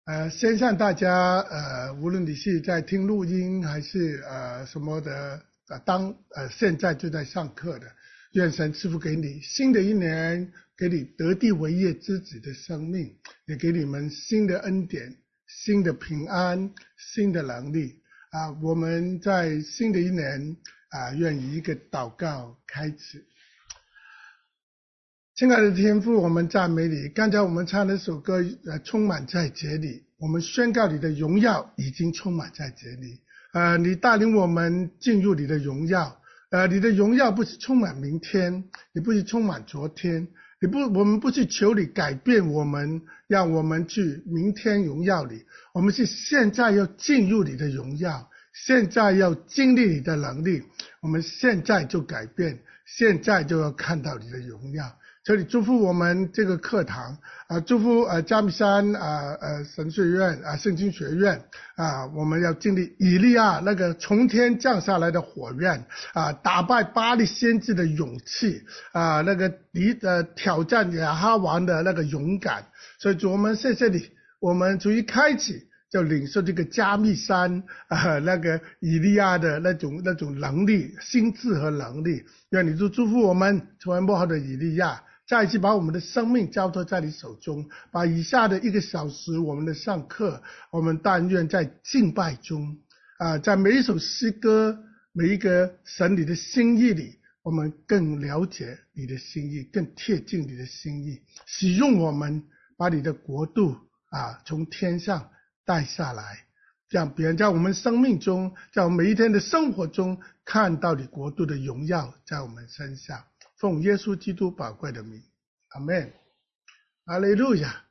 先向大家无论你是在听录音还是什么的现在就在上课的，愿神赐福给你新的一年，给你得地为业之子的生命，也给你们新的恩典、新的平安、新的能力我们在新的一年愿以一个祷告开始。亲爱的天父，我们赞美你。刚才我们唱的首歌充满在这里，我们宣告你的荣耀已经充满在这里。你带领我们进入你的荣耀。你的荣耀不是充满明天，你不是充满昨天，我们不是求你改变我们，让我们去明天荣耀你，我们是现在要进入你的荣耀，现在要经历你的能力，我们现在就改变，现在就要看到你的荣耀。所以祝福我们这个课堂祝福加密山神学院圣经学院我们要经历以利亚那个从天降下来的火焰打败巴力先知的勇气那个挑战亚哈王的那个勇敢。所以主，我们谢谢你，我们从一开始就领受这个加密山那个以利亚的那种能力、心智和能力。愿你祝福我们成为幕后的以利亚，再一次把我们的生命交托在你手中，把以下的1个小时我们的上课，我们但愿在敬拜中在每一首诗歌，每一个神你的心意里，我们更了解你的心意，更贴近你的心意，使用我们把你的国度从天上带下来，让别人在我们生命中，在我们每一天的生活中看到你国度的荣耀在我们身上。奉耶稣基督宝贵的名，阿们，哈利路亚。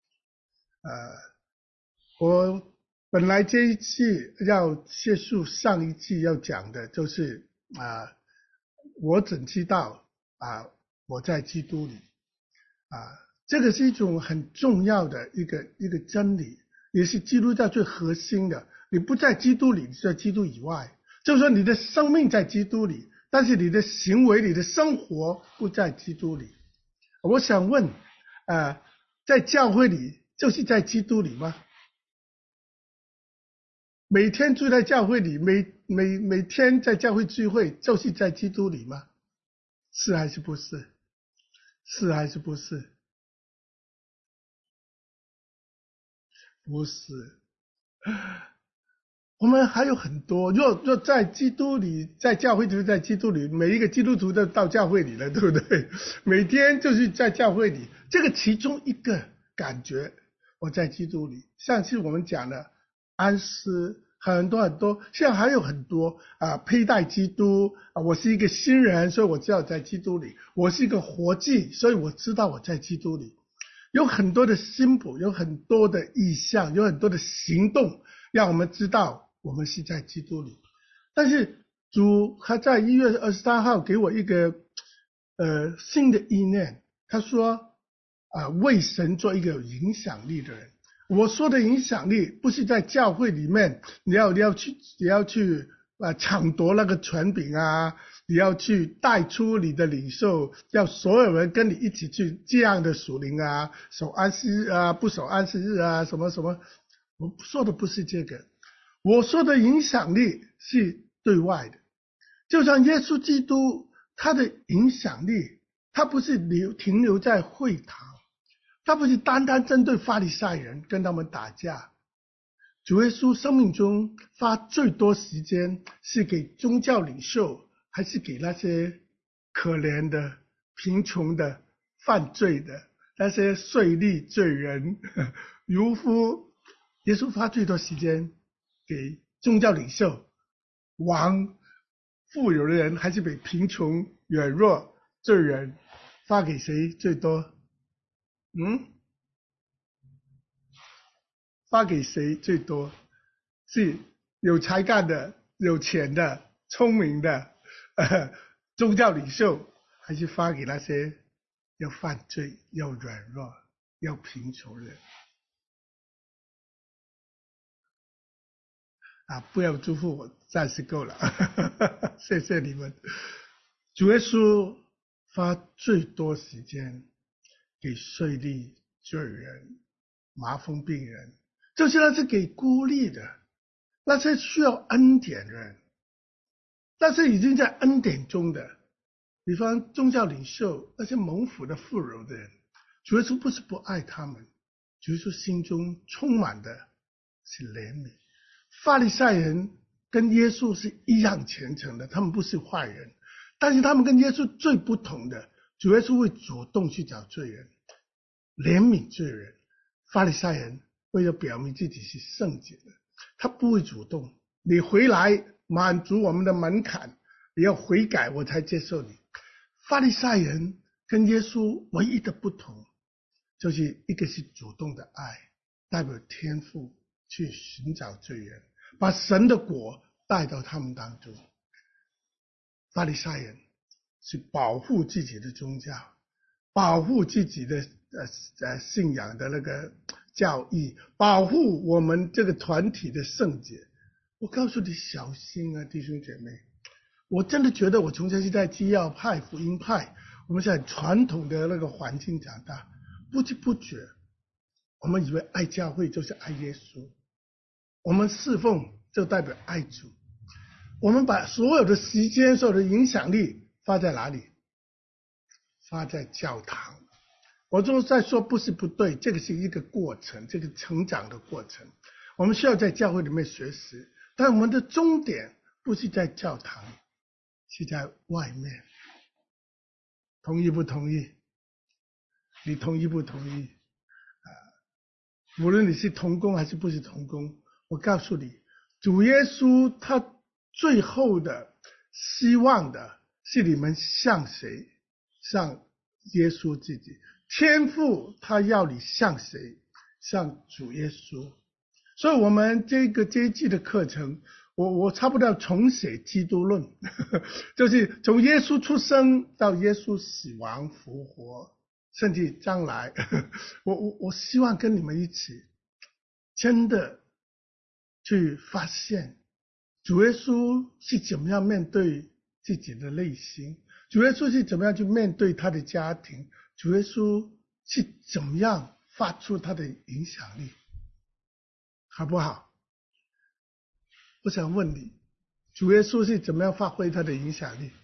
我本来这一期要结束上一期要讲的就是我怎知道我在基督里这个是一种很重要的一个真理，也是基督教最核心的。你不在基督里，你在基督以外，就是说你的生命在基督里，但是你的行为、你的生活不在基督里。我想问在教会里就是在基督里吗？每天住在教会里，每天在教会聚会就是在基督里吗？是还是不是？是还是不是？不是。我们还有很多，若在基督里，在教会就是在基督里，每一个基督徒都到教会里了，对不对？每天就是在教会里，这个其中一个感觉，我在基督里。上次我们讲了安息，很多，现在还有很多佩戴基督我是一个新人，所以我知道在基督里，我是一个活祭，所以我知道我在基督里。有很多的symbol，有很多的意象，有很多的行动，让我们知道我们是在基督里。但是主还在1月23号给我一个新的意念，他说为神做一个有影响力的人。我说的影响力不是在教会里面你要去抢夺那个权柄你要去带出你的领袖，要所有人跟你一起去这样的属灵守安息日不守安息日什么什么。我说的不是这个，我说的影响力是对外的。就像耶稣基督他的影响力，他不是停留在会堂，他不是单单针对法利赛人跟他们打架。主耶稣生命中花最多时间是给宗教领袖，还是给那些可怜的、贫穷的、犯罪的那些税吏罪人渔夫？耶稣花最多时间给宗教领袖、王、富有的人，还是给贫穷、软弱、罪人？发给谁最多？发给谁最多？是有才干的、有钱的、聪明的宗教领袖，还是发给那些要犯罪、要软弱、要贫穷的人？不要祝福我，暂时够了谢谢你们。主耶稣花最多时间给税吏、罪人、麻风病人， 就是那是给孤立的，那是需要恩典的人，那是已经在恩典中的，比方宗教领袖，那些蒙福的富有的人，主耶稣不是不爱他们，主耶稣心中充满的是怜悯。法利赛人跟耶稣是一样虔诚的，他们不是坏人，但是他们跟耶稣最不同的，主耶稣会主动去找罪人，怜悯罪人。法利赛人为了表明自己是圣洁的，他不会主动，你回来满足我们的门槛，你要悔改我才接受你。法利赛人跟耶稣唯一的不同，就是一个是主动的爱，代表天父去寻找罪人，把神的国带到他们当中。法利赛人是保护自己的宗教，保护自己的信仰的那个教义，保护我们这个团体的圣洁。我告诉你小心啊，弟兄姐妹，我真的觉得我从小是在基要派、福音派，我们是很传统的那个环境长大，不知不觉我们以为爱教会就是爱耶稣，我们侍奉就代表爱主，我们把所有的时间、所有的影响力发在哪里？发在教堂。我就在说不是不对，这个是一个过程，这个成长的过程，我们需要在教会里面学习，但我们的终点不是在教堂，是在外面。同意不同意？你同意不同意？无论你是同工还是不是同工，我告诉你，主耶稣他最后的希望的是你们向谁？向耶稣自己。天父他要你向谁？向主耶稣。所以我们这一季的课程，我差不多要重写基督论就是从耶稣出生到耶稣死亡复活，甚至将来我希望跟你们一起真的去发现主耶稣是怎么样面对自己的内心，主耶稣是怎么样去面对他的家庭，主耶稣是怎么样发出他的影响力，好不好？我想问你，主耶稣是怎么样发挥他的影响力？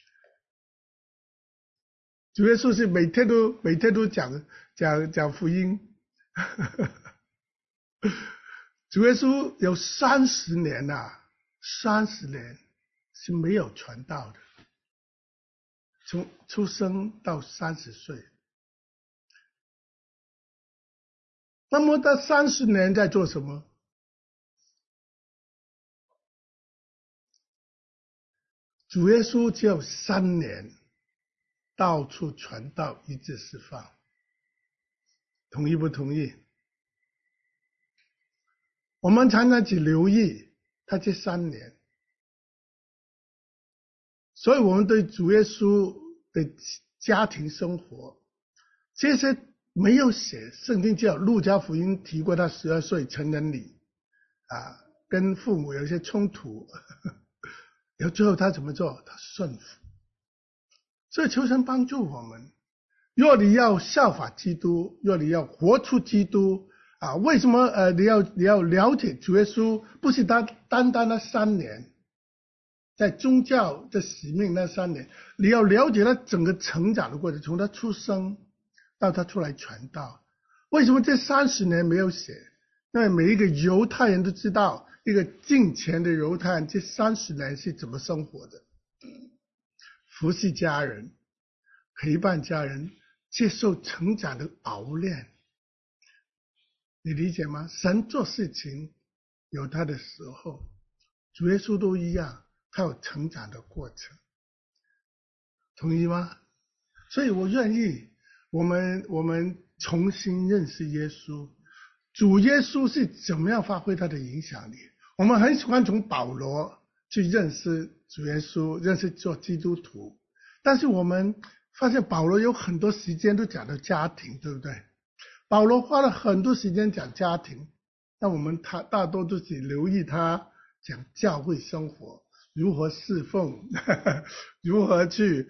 主耶稣是每天都讲福音主耶稣有30年啊，30年是没有传道的，从出生到30岁。那么他30年在做什么？主耶稣只有3年到处传道，医治释放。同意不同意？我们常常只留意他这3年，所以我们对主耶稣的家庭生活这些没有写，圣经只有路加福音提过他12岁成人礼跟父母有一些冲突然后最后他怎么做？他顺服。所以求神帮助我们，若你要效法基督，若你要活出基督为什么你要了解主耶稣不是单单那3年在宗教的使命那3年，你要了解他整个成长的过程，从他出生到他出来传道。为什么这30年没有写？因为每一个犹太人都知道，一个敬虔的犹太人这30年是怎么生活的，服侍家人，陪伴家人，接受成长的熬炼。你理解吗？神做事情有他的时候，主耶稣都一样，他有成长的过程。同意吗？所以我愿意我们重新认识耶稣，主耶稣是怎么样发挥他的影响力。我们很喜欢从保罗去认识主耶稣，认识做基督徒，但是我们发现保罗有很多时间都讲到家庭，对不对？保罗花了很多时间讲家庭，但我们大多都只留意他讲教会生活，如何侍奉如何去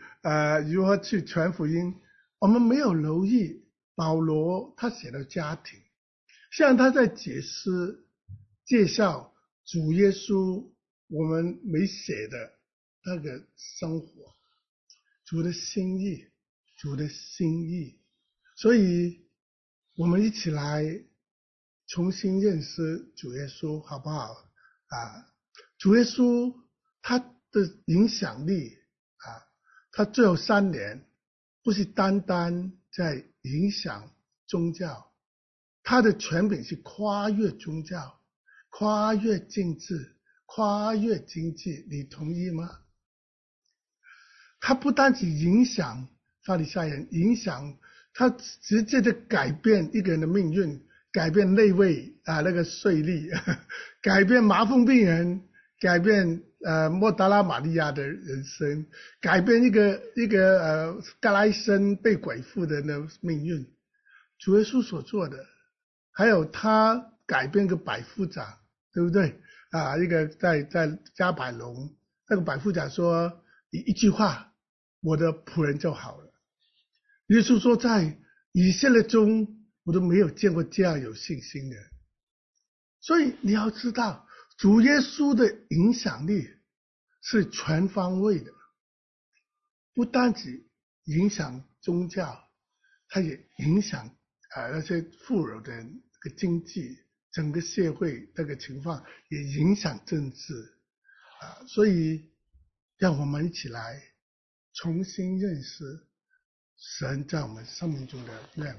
传福音。我们没有留意保罗他写的家庭， 像他在解释介绍主耶稣我们没写的那个生活，主的心意，主的心意。所以我们一起来重新认识主耶稣好不好主耶稣他的影响力他最后3年不是单单在影响宗教，他的权柄是跨越宗教，跨越政治，跨越经济，你同意吗？他不单只影响法利赛人，影响他直接的改变一个人的命运，改变内位那个税率，改变麻风病人，改变莫达拉玛利亚的人生，改变一个格莱森被鬼附的那命运。主耶稣所做的，还有他改变个百夫长，对不对一个在加百农，那个百夫长说一句话，我的仆人就好了。耶稣说在以色列中我都没有见过这样有信心的。所以你要知道主耶稣的影响力是全方位的，不单只影响宗教，它也影响那些富有的这个经济，整个社会这个情况也影响政治所以让我们一起来重新认识神在我们生命中的愿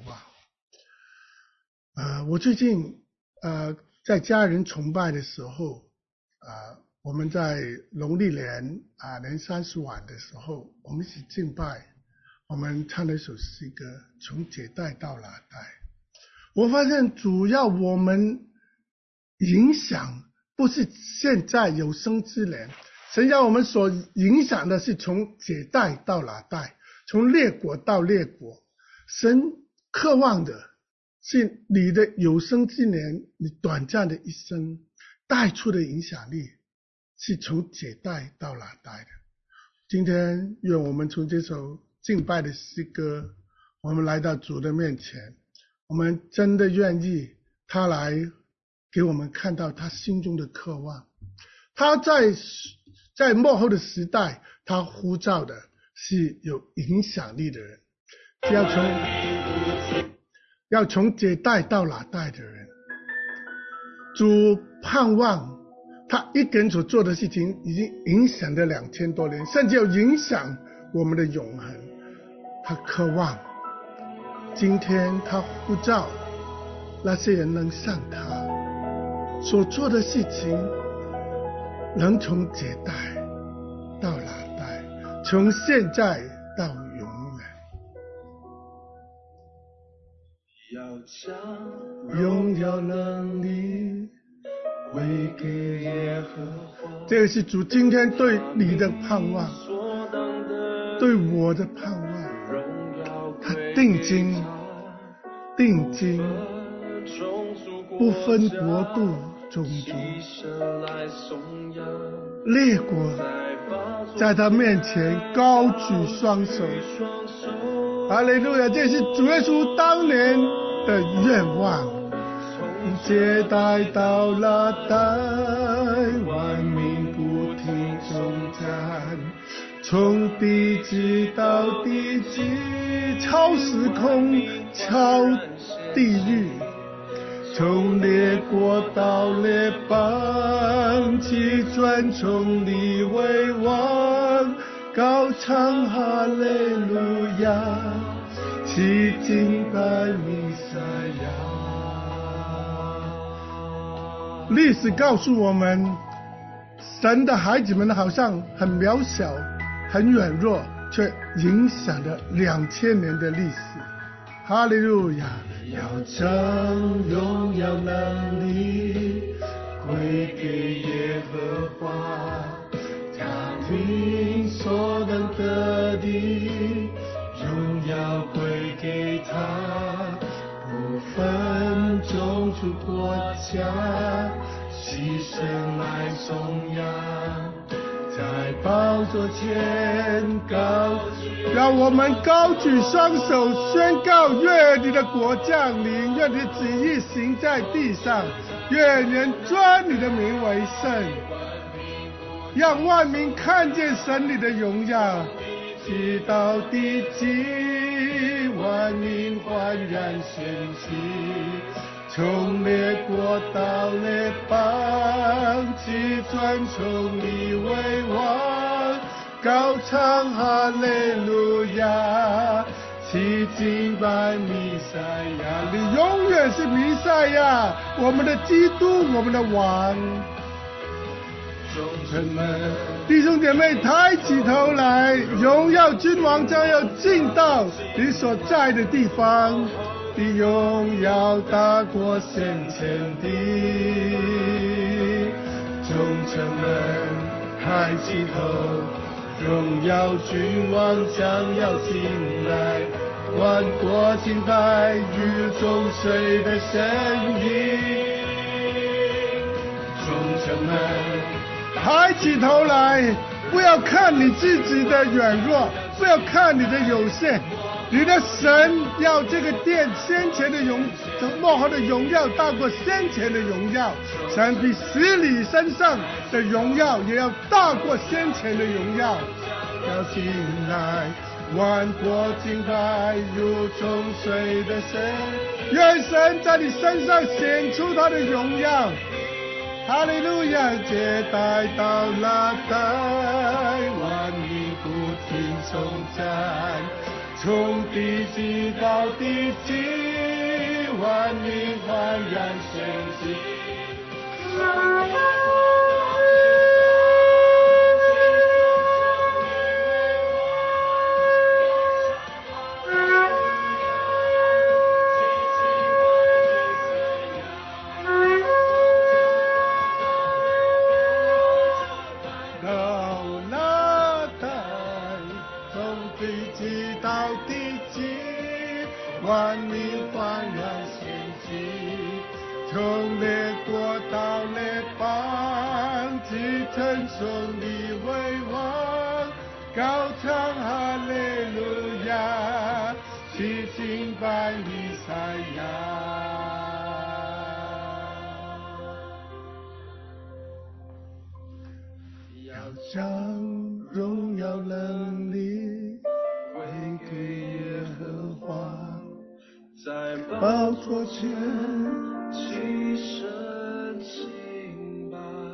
望我最近在家人崇拜的时候我们在农历年年30晚的时候，我们一起敬拜，我们唱了一首诗歌，从这代到那代。我发现主要我们影响不是现在有生之年，神要我们所影响的是从这代到那代，从列国到列国。神渴望的是你的有生之年，你短暂的一生带出的影响力是从这代到那代的。今天愿我们从这首敬拜的诗歌，我们来到主的面前，我们真的愿意他来给我们看到他心中的渴望。他在末后的时代，他呼召的是有影响力的人，要从这代到那代的人。主盼望他一个人所做的事情已经影响了2000多年，甚至要影响我们的永恒。他渴望今天他呼召那些人能像他所做的事情，能从这代到那代，从现在到永远。要将荣耀能力归给耶和华，这个是主今天对你的盼望，对我的盼望。他定睛不分国度种族，列国在他面前高举双手。哈利路亚！这是主耶稣当年的愿望。这代到那代，万民不停颂赞，从地极到地极，超时空，超地狱，从列国到列邦，其尊崇你为王，高唱哈利路亚，其敬拜弥赛亚。历史告诉我们，神的孩子们好像很渺小，很软弱，却影响了2000年的历史。哈利路亚！要将荣耀能力归给耶和华，他凭所能得的荣耀归给他，不分种族国家，牺牲来颂扬， 在宝座前让我们高举双手宣告：愿你的国降临，愿你的旨意行在地上，愿人尊你的名为圣，让万民看见神你的荣耀。直到地极，万民焕然升起，从列国到列邦，齐尊崇你为王，高唱哈利路亚，齐敬拜弥赛亚。你永远是弥赛亚，我们的基督，我们的王。众臣们，弟兄姐妹，抬起头来，荣耀君王将要进到你所在的地方，你荣耀大过先前的。众臣们，抬起头，荣耀君王将要进来，万国敬拜宇宙水的声音。众臣们，抬起头来，不要看你自己的软弱，不要看你的有限，你的神要这个殿先前的幕后的荣耀大过先前的荣耀，神比使你身上的荣耀也要大过先前的荣耀。要进来，万国敬拜如众水的神，愿神在你身上显出他的荣耀。哈利路亚，接待到那代，万民不停颂赞，从地极到地极，万民焕然升起。万民焕然升起，从列国到列邦，齐称颂你为王，高唱哈利路亚，齐敬拜弥赛亚。要将荣耀能力归给耶和华，在宝座前起身敬拜。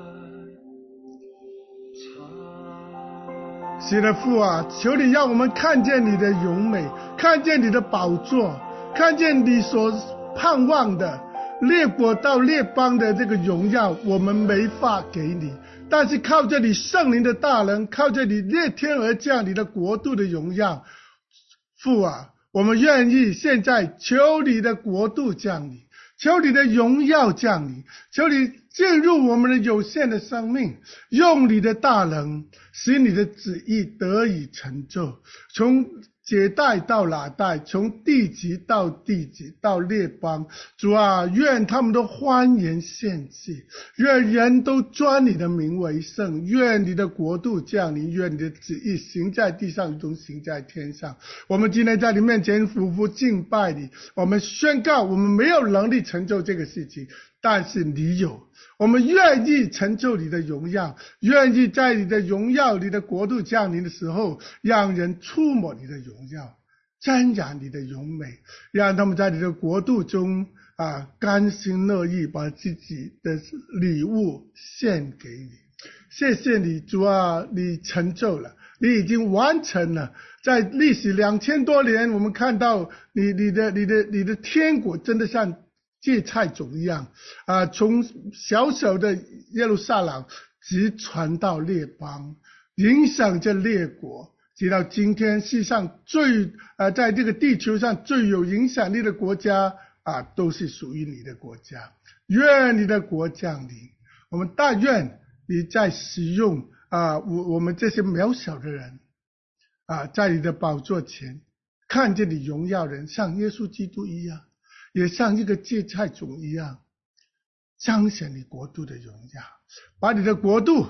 是的，父啊，求你让我们看见你的荣美，看见你的宝座，看见你所盼望的列国到列邦的这个荣耀，我们没法给你，但是靠着你圣灵的大能，靠着你裂天而降你的国度的荣耀，父啊，我们愿意现在求你的国度降临，求你的荣耀降临，求你进入我们的有限的生命，用你的大能使你的旨意得以成就，从解代到哪代，从地极到地极到列邦。主啊，愿他们都欢颜献祭，愿人都尊你的名为圣，愿你的国度降临，愿你的旨意行在地上如同行在天上。我们今天在你面前匍匐敬拜你，我们宣告我们没有能力成就这个事情，但是你有，我们愿意成就你的荣耀，愿意在你的荣耀你的国度降临的时候，让人触摸你的荣耀，瞻仰你的荣美，让他们在你的国度中甘心乐意把自己的礼物献给你。谢谢你，主啊，你成就了，你已经完成了。在历史2000多年，我们看到你的天国真的像芥菜种一样从小小的耶路撒冷直传到列邦，影响着列国，直到今天世上在这个地球上最有影响力的国家都是属于你的国家。愿你的国降临，我们但愿你在使用我们这些渺小的人在你的宝座前看见你荣耀人，像耶稣基督一样，也像一个芥菜种一样，彰显你国度的荣耀，把你的国度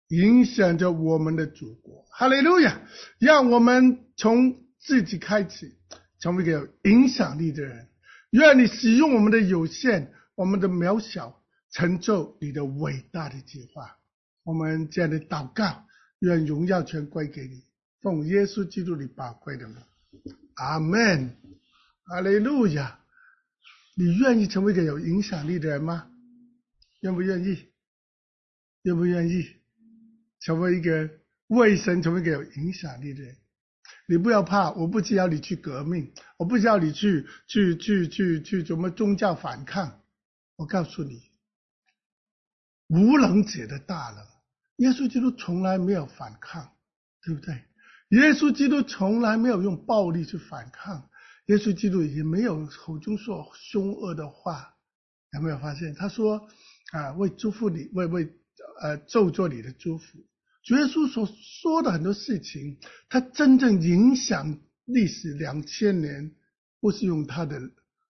影响着我们的祖国。哈利路亚！让我们从自己开始，成为一个有影响力的人。愿你使用我们的有限，我们的渺小，成就你的伟大的计划。我们这样的祷告，愿荣耀全归给你，奉耶稣基督里宝贵的名，阿们。哈利路亚！你愿意成为一个有影响力的人吗？愿不愿意？愿不愿意成为一个为神成为一个有影响力的人？你不要怕，我不只要你去革命，我不只要你去什么宗教反抗。我告诉你，无能者的大能，耶稣基督从来没有反抗，对不对？耶稣基督从来没有用暴力去反抗，耶稣基督也没有口中说凶恶的话。有没有发现？他说为祝福你，为咒詛你的祝福。主耶稣所说的很多事情，他真正影响历史2000年，不是用他的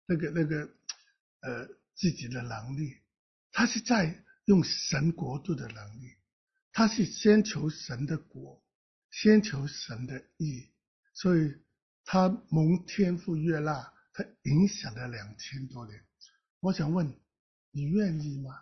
自己的能力，他是在用神国度的能力。他是先求神的国，先求神的义，所以他蒙天父悦纳，他影响了2000多年。我想问你愿意吗？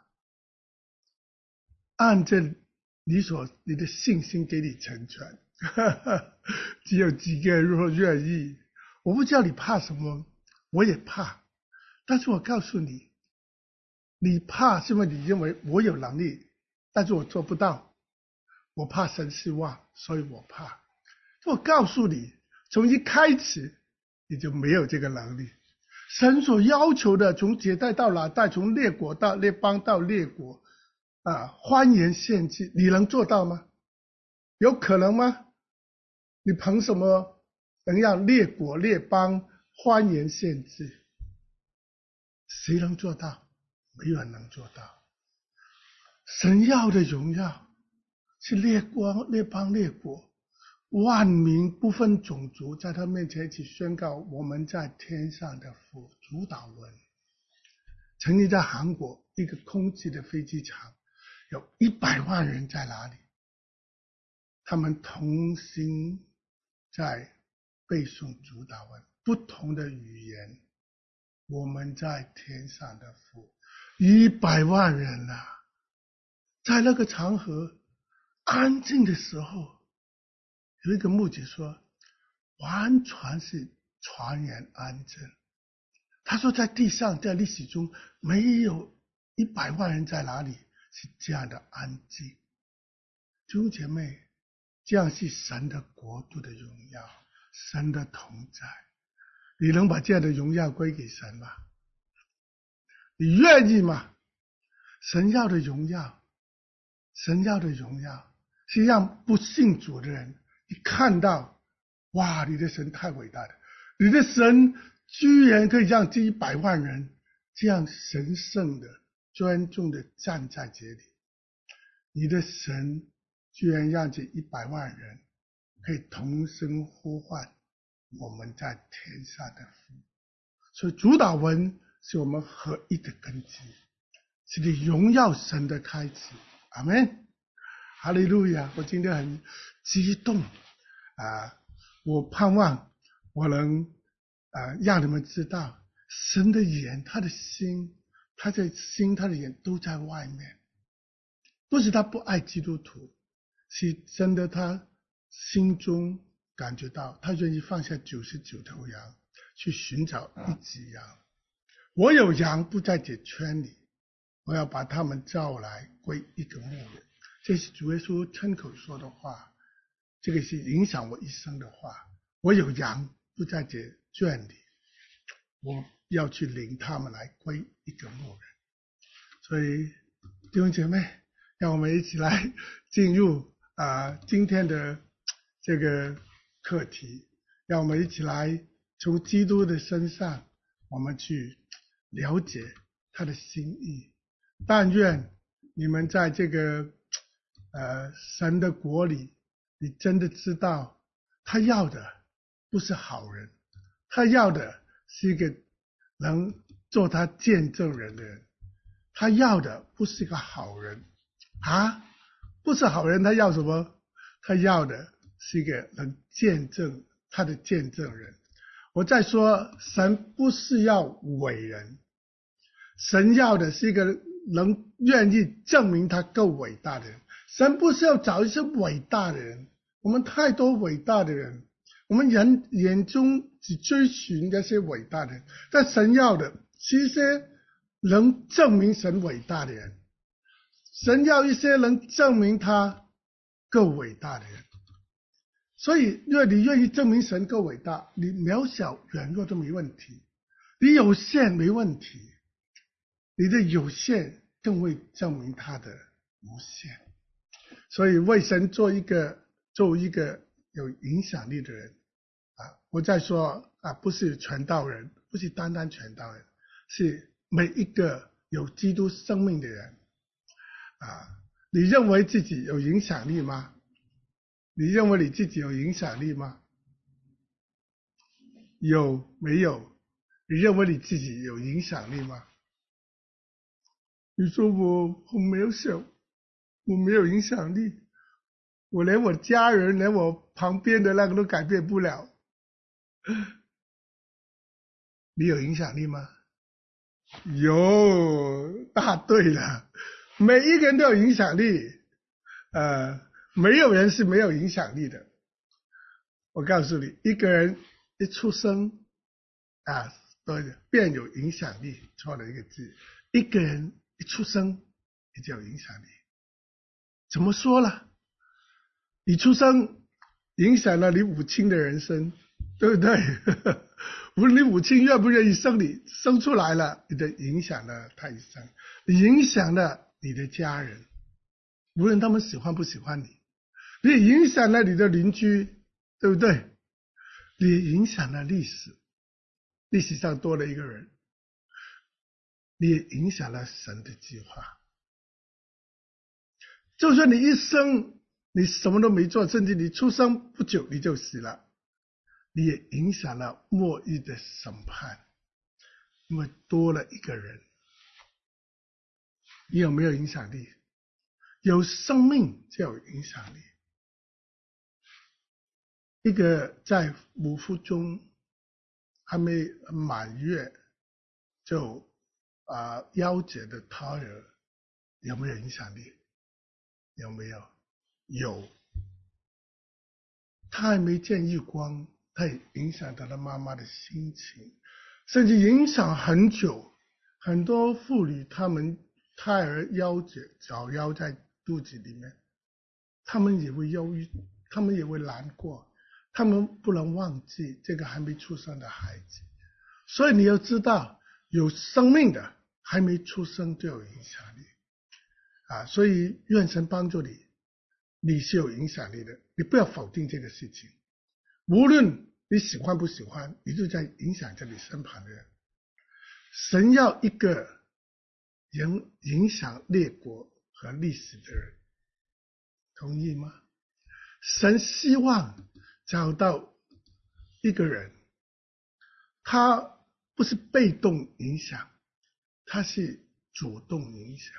按着你的信心给你成全，只有几个人若愿意。我不知道你怕什么，我也怕，但是我告诉你，你怕是因为你认为我有能力，但是我做不到，我怕神失望，所以我怕。我告诉你，从一开始你就没有这个能力。神所要求的，从结代到哪代，从列国到列邦到列国欢颜献祭，你能做到吗？有可能吗？你凭什么能让列国列邦欢颜献祭？谁能做到？没有人能做到。神要的荣耀是列国列邦列国万民不分种族，在他面前一起宣告我们在天上的父。主导文曾经在韩国一个空气的飞机场，有100万人在哪里？他们同心在背诵主导文，不同的语言。我们在天上的父，100万人在那个场合安静的时候，有一个牧者说，完全是全然安静。他说在地上，在历史中没有100万人在哪里是这样的安静。弟兄姐妹，这样是神的国度的荣耀，神的同在。你能把这样的荣耀归给神吗？你愿意吗？神要的荣耀，神要的荣耀是让不信主的人一看到，哇，你的神太伟大了，你的神居然可以让这100万人这样神圣的尊重的站在这里，你的神居然让这100万人可以同声呼唤我们在天上的父。所以主导文是我们合一的根基，是你荣耀神的开始。阿们，哈利路亚！我今天很激动我盼望我能让你们知道，神的眼，他的心，他的心，他的眼都在外面。不是他不爱基督徒，是真的他心中感觉到，他愿意放下99头羊去寻找一只羊。我有羊不在这圈里，我要把他们召来归一个牧人。这是主耶稣亲口说的话，这个是影响我一生的话。我有羊不在这圈里，我要去领他们来归一个牧人。所以弟兄姐妹，让我们一起来进入今天的这个课题，让我们一起来从基督的身上，我们去了解他的心意。但愿你们在这个神的国里，你真的知道他要的不是好人，他要的是一个能做他见证人的人。他要的不是一个好人不是好人，他要什么？他要的是一个能见证他的见证人。我再说，神不是要伟人，神要的是一个能愿意证明他够伟大的人。神不是要找一些伟大的人，我们太多伟大的人，我们人眼中只追寻那些伟大的人，但神要的是一些能证明神伟大的人。神要一些能证明他够伟大的人。所以如果你愿意证明神够伟大，你渺小软弱都没问题，你有限没问题，你的有限更会证明他的无限。所以为神做一个有影响力的人我再说不是传道人，不是单单传道人，是每一个有基督生命的人你认为自己有影响力吗？你认为你自己有影响力吗？有没有？你认为你自己有影响力吗？你说我没有想，我没有影响力，我连我家人，连我旁边的那个都改变不了。你有影响力吗？有，答对了，每一个人都有影响力，没有人是没有影响力的。我告诉你，一个人一出生对，便有影响力，错了一个字。一个人一出生你就有影响力。怎么说呢？你出生影响了你母亲的人生，对不对？无论你母亲愿不愿意生你，生出来了，你的影响了他一生，你影响了你的家人，无论他们喜欢不喜欢你，你也影响了你的邻居，对不对？你也影响了历史，历史上多了一个人，你也影响了神的计划。就算你一生你什么都没做，甚至你出生不久你就死了，你也影响了末日的审判，因为多了一个人。你有没有影响力？有生命就有影响力。一个在母腹中还没满月就夭折的胎儿，有没有影响力？有没有？有。他还没见日光，他也影响到了妈妈的心情，甚至影响很久。很多妇女她们胎儿夭折，早夭在肚子里面，她们也会忧郁，她们也会难过，她们不能忘记这个还没出生的孩子。所以你要知道，有生命的还没出生就有影响力所以愿神帮助你，你是有影响力的，你不要否定这个事情。无论你喜欢不喜欢，你就在影响着你身旁的人。神要一个影响列国和历史的人，同意吗？神希望找到一个人，他不是被动影响，他是主动影响。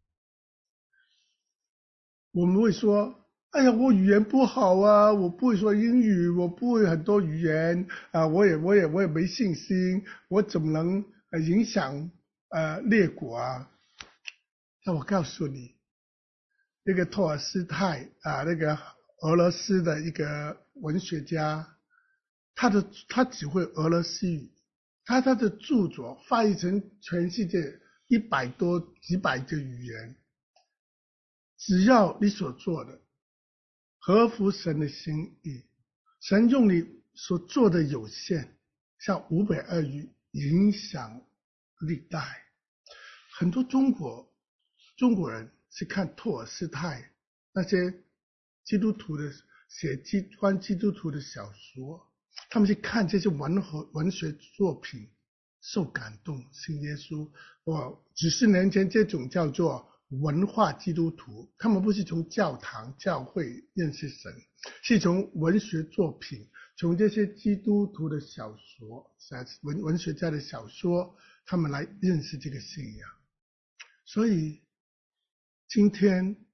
我们会说，哎呀，我语言不好我不会说英语，我不会很多语言我也没信心，我怎么能影响列国那我告诉你，那个托尔斯泰那个俄罗斯的一个文学家，他只会俄罗斯语，他的著作翻译成全世界几百个语言。只要你所做的合乎神的心意，神用你所做的有限，像520语影响历代。很多中国人是看托尔斯泰那些基督徒的写关基督徒的小说，他们去看这些文学作品，受感动，信耶稣。几十年前这种叫做文化基督徒，他们不是从教堂教会认识神，是从文学作品，从这些基督徒的小说文学家的小说，他们来认识这个信仰。所以今天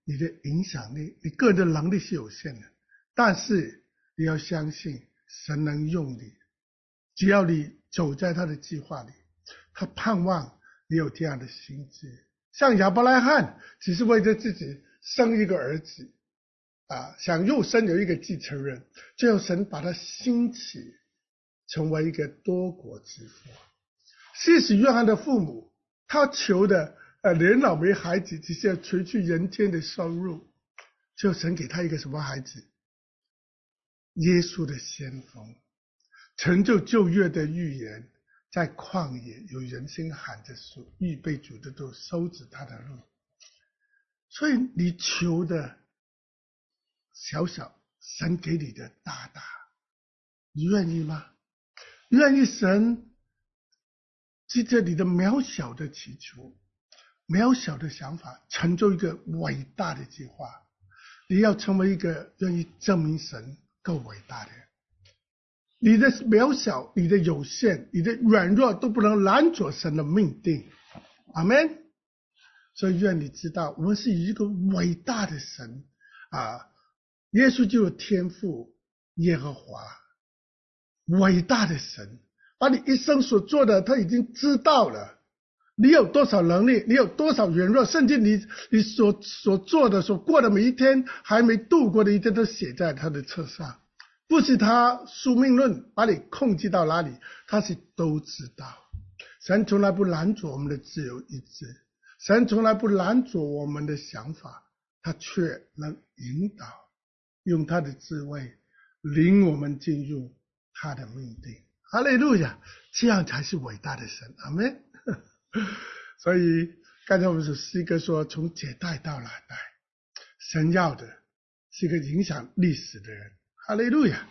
你的影响力，你个人的能力是有限的，但是你要相信神能用你，只要你走在他的计划里，他盼望你有这样的心志。像亚伯拉罕只是为着自己生一个儿子想肉身有一个继承人，最后神把他兴起成为一个多国之父。施洗约翰的父母，他求的年老没孩子，只是要除去人间的收入，最后神给他一个什么孩子？耶稣的先锋，成就旧约的预言，在旷野有人声喊着说，预备主的都收指他的路。所以你求的小小，神给你的大大，你愿意吗？愿意神记着你的渺小的祈求，渺小的想法，成就一个伟大的计划。你要成为一个愿意证明神够伟大的人。你的渺小，你的有限，你的软弱都不能拦阻神的命定。阿们。所以愿你知道，我们是一个伟大的神耶稣就有天父耶和华，伟大的神，把你一生所做的他已经知道了，你有多少能力，你有多少软弱，甚至你所做的所过的每一天，还没度过的一天，都写在他的册上。不是他宿命论把你控制到哪里，他是都知道。神从来不拦阻我们的自由意志，神从来不拦阻我们的想法，他却能引导，用他的智慧领我们进入他的命定。哈利路亚，这样才是伟大的神。阿们。所以刚才我们说诗歌说，从这代到那代，神要的是一个影响历史的人。哈利路亚。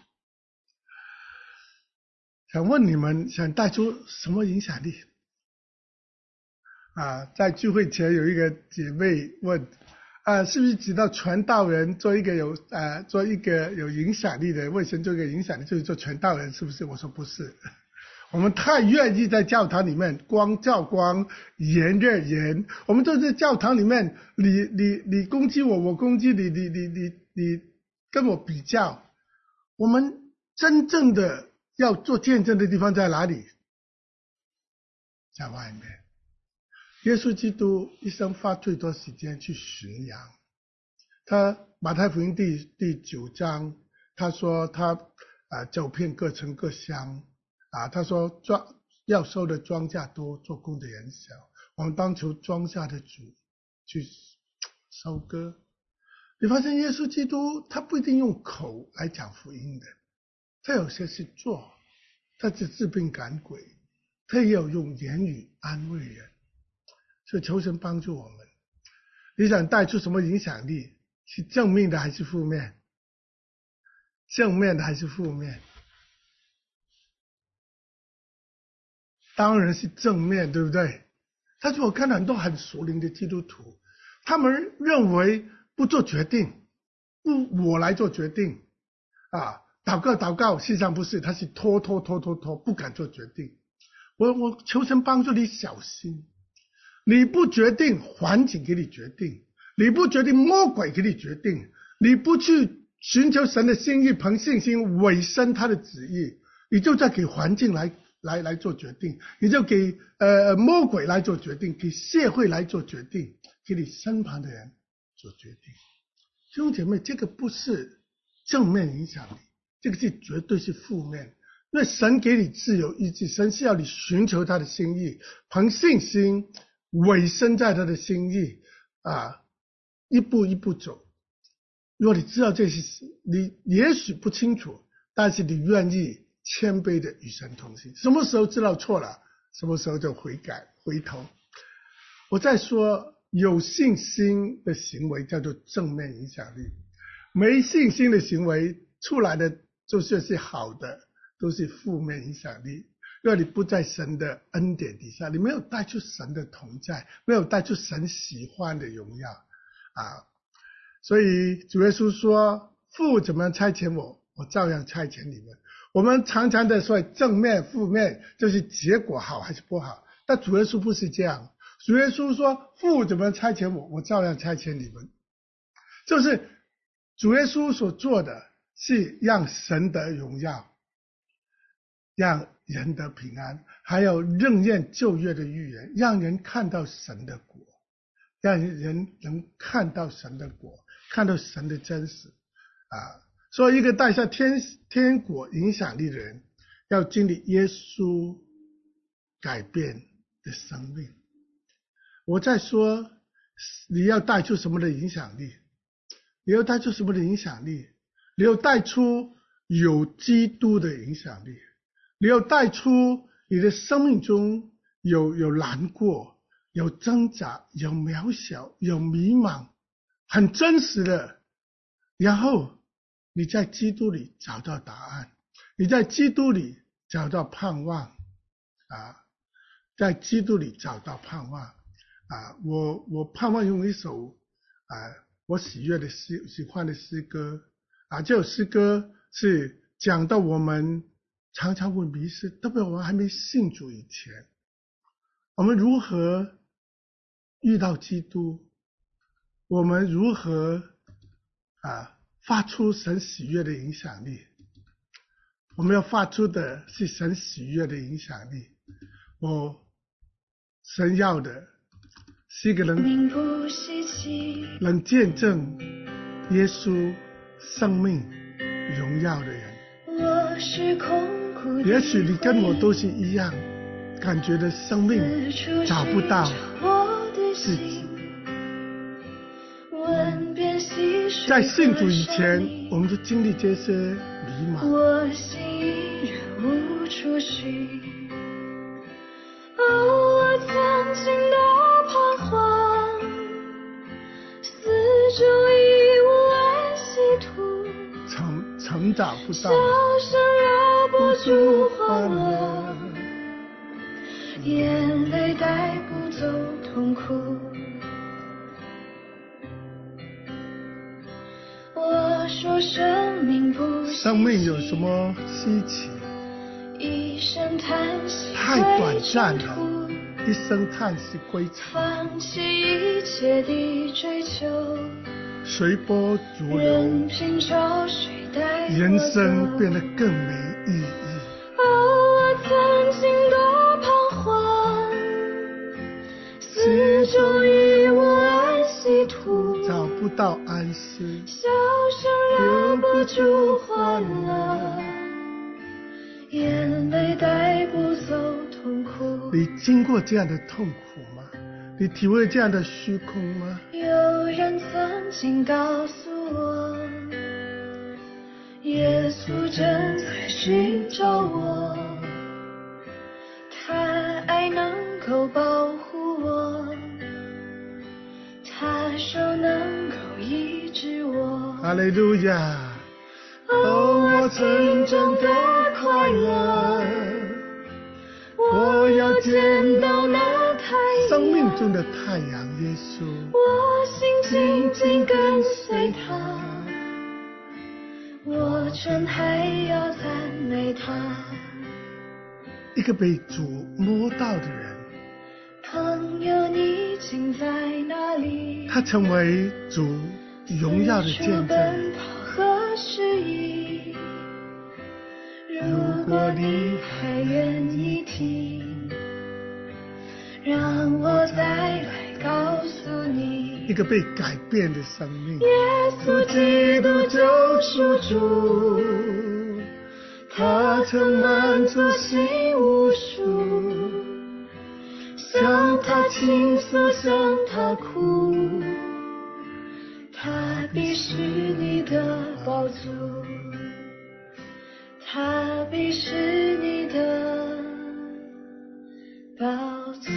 想问你们，想带出什么影响力在聚会前有一个姐妹问是不是知道传道人做一个有影响力的，为神做一个影响力就是做传道人，是不是？我说不是。我们太愿意在教堂里面光照光，言热言，我们都在教堂里面，你攻击我，我攻击你，你跟我比较。我们真正的要做见证的地方在哪里？在外面。耶稣基督一生花最多时间去寻羊。他马太福音第9章，他说他走遍各城各乡他说要收的庄稼多，做工的人少，我们当求庄稼的主去收割。你发现耶稣基督他不一定用口来讲福音的，他有些是做，他是治病赶鬼，他也有用言语安慰人。所以求神帮助我们。你想带出什么影响力？是正面的还是负面？正面的还是负面？当然是正面，对不对？但是我看到很多很属灵的基督徒，他们认为不做决定，不我来做决定祷告，事实上不是，他是拖，不敢做决定。我求神帮助你小心。你不决定，环境给你决定；你不决定，魔鬼给你决定；你不去寻求神的心意，凭信心委身他的旨意，你就在给环境来做决定，你就给魔鬼来做决定，给社会来做决定，给你身旁的人做决定。弟兄姐妹，这个不是正面影响力，这个是绝对是负面。因为神给你自由意志，神是要你寻求他的心意，凭信心委身在他的心意一步一步走。如果你知道这些事，你也许不清楚，但是你愿意谦卑的与神同行。什么时候知道错了，什么时候就悔改回头。我再说，有信心的行为叫做正面影响力，没信心的行为出来的就算是好的，都是负面影响力。因为你不在神的恩典底下，你没有带出神的同在，没有带出神喜欢的荣耀所以主耶稣说，父怎么样差遣我，我照样差遣你们。我们常常的说正面负面就是结果好还是不好，但主耶稣不是这样。主耶稣说，父怎么样差遣我，我照样差遣你们。 就是主耶稣所做的是让神得荣耀，让人得平安，还有应验旧约的预言，让人看到神的国，让人能看到神的国，看到神的真实所以一个带下天国影响力的人，要经历耶稣改变的生命。我在说你要带出什么的影响力，你要带出什么的影响力，你要带出有基督的影响力，你要带出你的生命中有难过，有挣扎，有渺小，有迷茫，很真实的，然后你在基督里找到答案，你在基督里找到盼望在基督里找到盼望我盼望用一首我喜欢的诗歌这首诗歌是讲到我们常常会迷失，特别我们还没信主以前，我们如何遇到基督，我们如何发出神喜悦的影响力。我们要发出的是神喜悦的影响力。神要的是一个人能见证耶稣生命荣耀的人。也许你跟我都是一样，感觉的生命找不到自己。在信主以前，我们就经历这些迷茫。我心无处去，我曾经的彷徨，四周已无安息土，成长不到，笑声绕不住欢乐，眼泪带不走痛苦。我说生命有什么稀奇？一声叹息太短暂了，一声叹息归程，放弃一切的追求，随波逐流，人生变得更没意义。我曾经多彷徨，四周已无安息土，找不到安息，笑声绕不住欢乐，眼泪带不走痛苦。你经过这样的痛苦吗？你体会这样的虚空吗？有人曾经告诉我，耶稣正在寻找我，他爱能够保护我，他手能够医治我。哈利路亚！我真正的快乐，我要见到那太阳，生命中的太阳耶稣，我心紧紧跟随他，我真还要赞美他。一个被主摸到的人，朋友你竟在哪里？他成为主荣耀的见证。如果你还愿意听，让我再来告诉你，一个被改变的生命，耶稣基督救赎主，他曾满足心无数，向他倾诉，向他哭，他必是你的宝座，他必是你的宝座。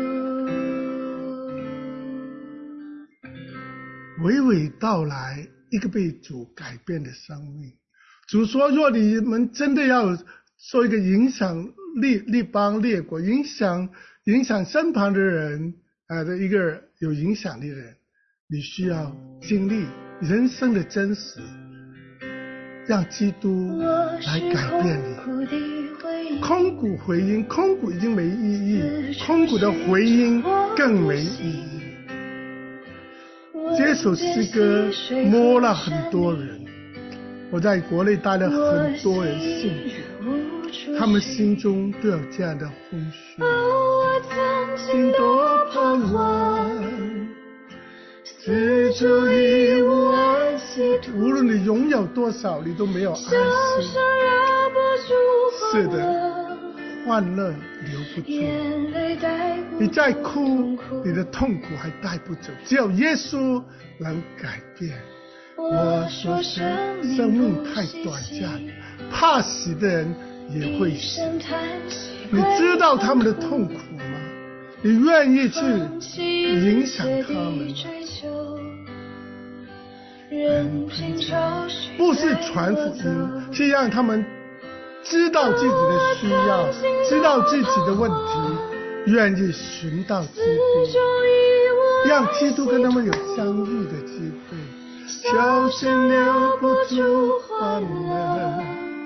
娓娓道来一个被主改变的生命。主说，若你们真的要做一个影响列邦列国，影响身旁的人的一个有影响力的人，你需要经历人生的真实，让基督来改变你。空谷回音，空谷已经没意义，空谷的回音更没意义。 这首诗歌摸了很多人，我在国内带了很多人信主，他们心中都有这样的空虚，心多盼望，是主已无安息。无论你拥有多少，你都没有安息。是的，欢乐留不住，你再哭，你的痛苦还带不走，只有耶稣能改变。我说生命太短暂，怕死的人也会死。你知道他们的痛苦吗？你愿意去影响他们吗？不是传福音，是让他们知道自己的需要，知道自己的问题，愿意寻到基督，让基督跟他们有相遇的机会。笑声留不住欢乐，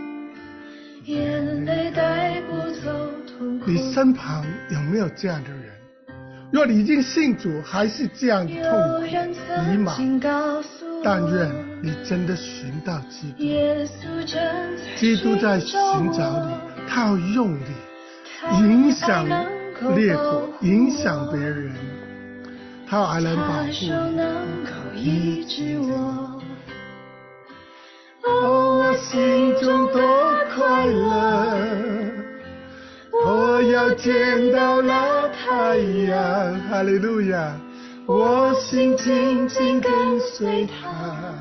眼泪带不走痛苦。你身旁有没有这样的人？若你已经信主，还是这样的痛苦迷茫，但愿你真的寻到基督。基督在寻找你，他要用你影响列国，影响别人，他还能保护你。我心中多快乐，我要见到那太阳，哈利路亚！我心紧紧跟随他，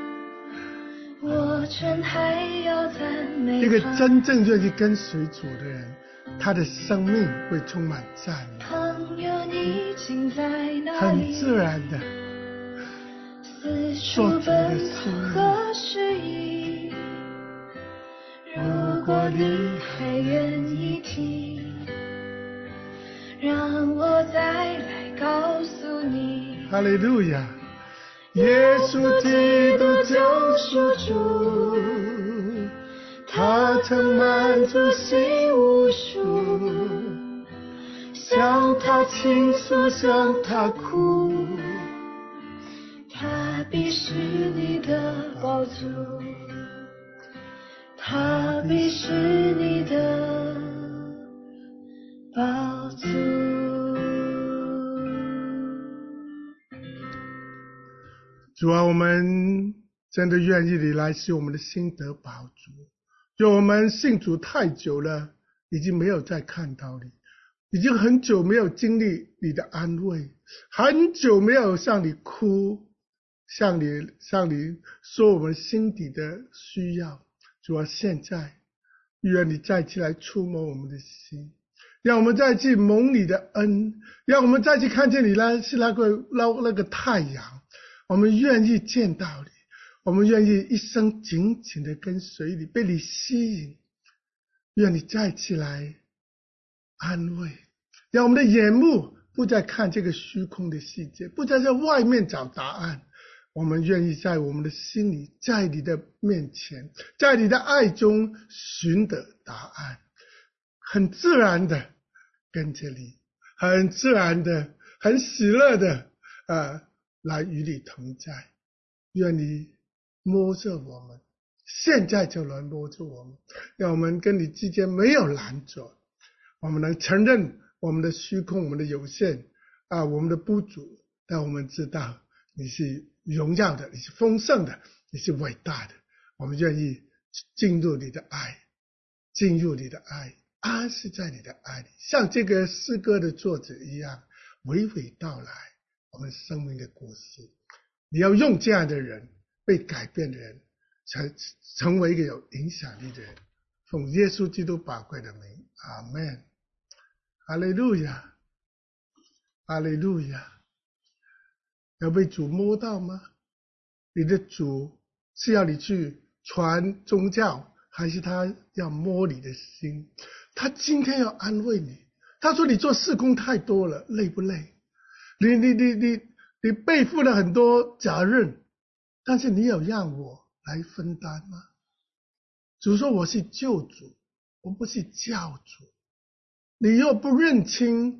我全还要赞美他。一个真正愿意跟随主的人，他的生命会充满赞美，很自然的做主的心意。如果你还愿意听，让我再来告诉你。哈利路亚！耶稣基督救赎主，他曾满足心无数，向他倾诉，向他哭，他必是你的宝珠，他必是你的宝珠。主啊，我们真的愿意你来使我们的心得饱足。就我们信主太久了，已经没有再看到你，已经很久没有经历你的安慰，很久没有向你哭，向你说我们心底的需要。主啊，现在愿你再次来触摸我们的心，让我们再次蒙你的恩，让我们再次看见你是那个太阳。我们愿意见到你，我们愿意一生紧紧的跟随你，被你吸引。愿你再次来安慰，让我们的眼目不再看这个虚空的世界，不再在外面找答案。我们愿意在我们的心里，在你的面前，在你的爱中寻得答案，很自然的跟着你，很自然的，很喜乐的来与你同在。愿你摸着我们，现在就来摸着我们，让我们跟你之间没有拦阻，我们能承认我们的虚空，我们的有限我们的不足，但我们知道你是荣耀的，你是丰盛的，你是伟大的。我们愿意进入你的爱，进入你的爱，安息在你的爱里，像这个诗歌的作者一样，娓娓道来我们生命的故事。你要用这样的人，被改变的人，才成为一个有影响力的人。奉耶稣基督宝贵的名，阿们。哈利路亚，哈利路亚。要被主摸到吗？你的主是要你去传宗教，还是他要摸你的心？他今天要安慰你，他说你做事工太多了，累不累？你背负了很多责任，但是你有让我来分担吗？主说我是救主，我不是教主。你若不认清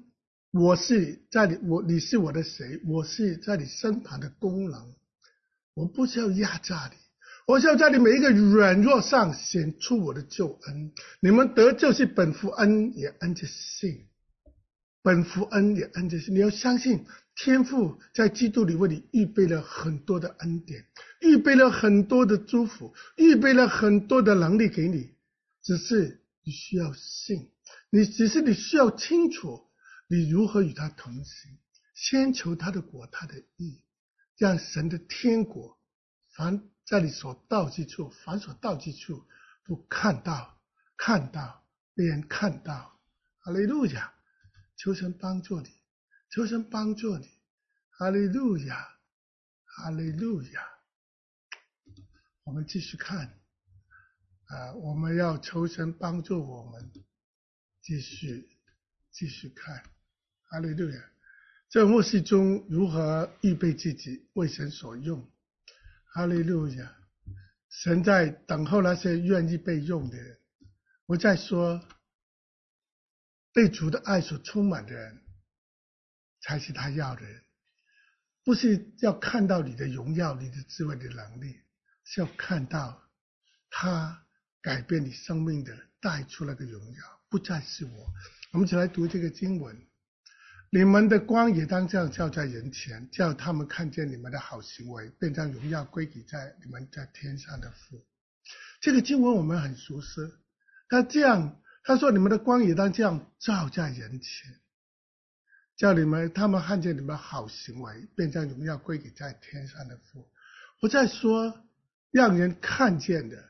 我是在你是我的谁？我是在你身旁的功能，我不是要压榨你，我是要在你每一个软弱上显出我的救恩。你们得救是本乎恩，也恩着信。本乎恩也恩着信。你要相信天父在基督里为你预备了很多的恩典，预备了很多的祝福，预备了很多的能力给你，只是你需要信，只是你需要清楚你如何与他同行，先求他的国，他的义，让神的天国凡在你所到之处，凡所到之处都看到，被人看到。哈利路亚！求神帮助你，求神帮助你。哈利路亚，哈利路亚。我们继续看我们要求神帮助我们，继续看。哈利路亚。在默示中如何预备自己为神所用。哈利路亚。神在等候那些愿意被用的人。我在说，被主的爱所充满的人才是他要的人，不是要看到你的荣耀，你的智慧的能力，是要看到他改变你生命的，带出那个荣耀，不再是我。我们一起来读这个经文。你们的光也当这样照在人前，叫他们看见你们的好行为，便将荣耀归给在你们在天上的父。这个经文我们很熟悉，他说你们的光也当这样照在人前，叫他们看见你们好行为，便将荣耀归给在天上的父。我在说让人看见的，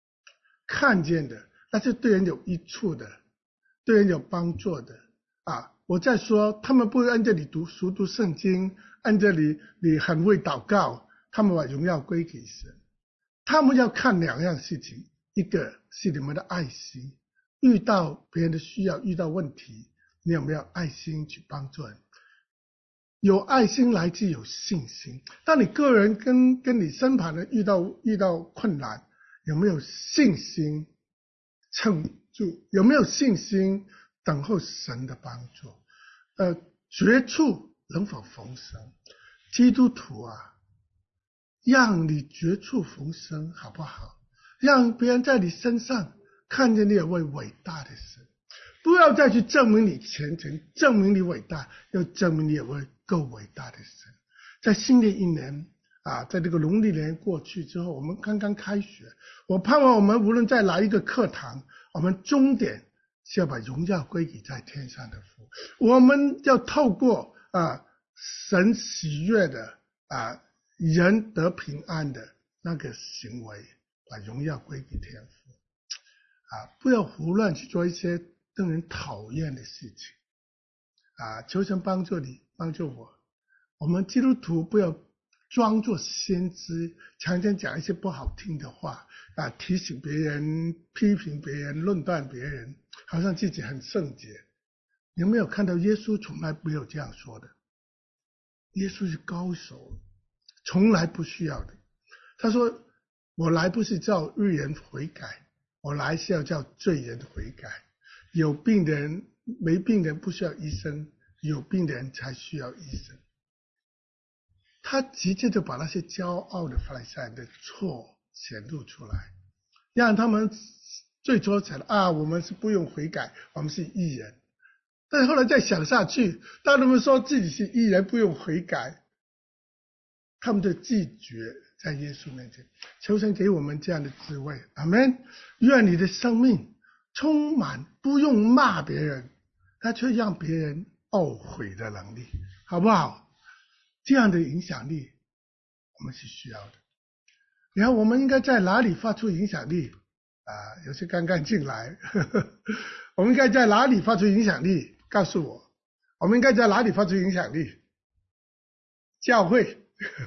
那是对人有益处的，对人有帮助的我在说他们不会按着你熟读圣经，按着你很会祷告，他们把荣耀归给神。他们要看两样事情，一个是你们的爱心，遇到别人的需要，遇到问题，你有没有爱心去帮助人？有爱心来自有信心。当你个人跟你身旁的遇到困难，有没有信心撑住？有没有信心等候神的帮助？绝处能否逢生？基督徒让你绝处逢生好不好？让别人在你身上看见你有位伟大的神，不要再去证明你虔诚，证明你伟大，要证明你有位够伟大的神。在新的一年在这个农历年过去之后，我们刚刚开学，我盼望我们无论在哪一个课堂，我们终点是要把荣耀归给在天上的父。我们要透过神喜悦的人得平安的那个行为，把荣耀归给天父不要胡乱去做一些令人讨厌的事情求神帮助你，帮助我。我们基督徒不要装作先知，常常讲一些不好听的话提醒别人，批评别人，论断别人，好像自己很圣洁。你有没有看到耶稣从来没有这样说的？耶稣是高手，从来不需要的。他说，我来不是叫义人悔改，我来是要叫罪人悔改。有病的人，没病的人不需要医生，有病的人才需要医生。他直接就把那些骄傲的法利赛人的错显露出来，让他们最初想我们是不用悔改，我们是义人。但是后来再想下去，当他们说自己是义人不用悔改，他们就拒绝在耶稣面前。求神给我们这样的智慧，阿们。愿你的生命充满不用骂别人，他却让别人懊悔的能力，好不好？这样的影响力我们是需要的。然后我们应该在哪里发出影响力有些刚刚进来我们应该在哪里发出影响力？告诉我，我们应该在哪里发出影响力？教会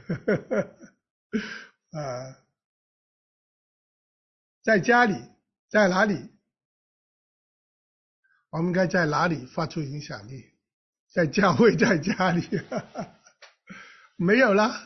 在家里，在哪里？我们应该在哪里发出影响力？在教会，在家里没有啦。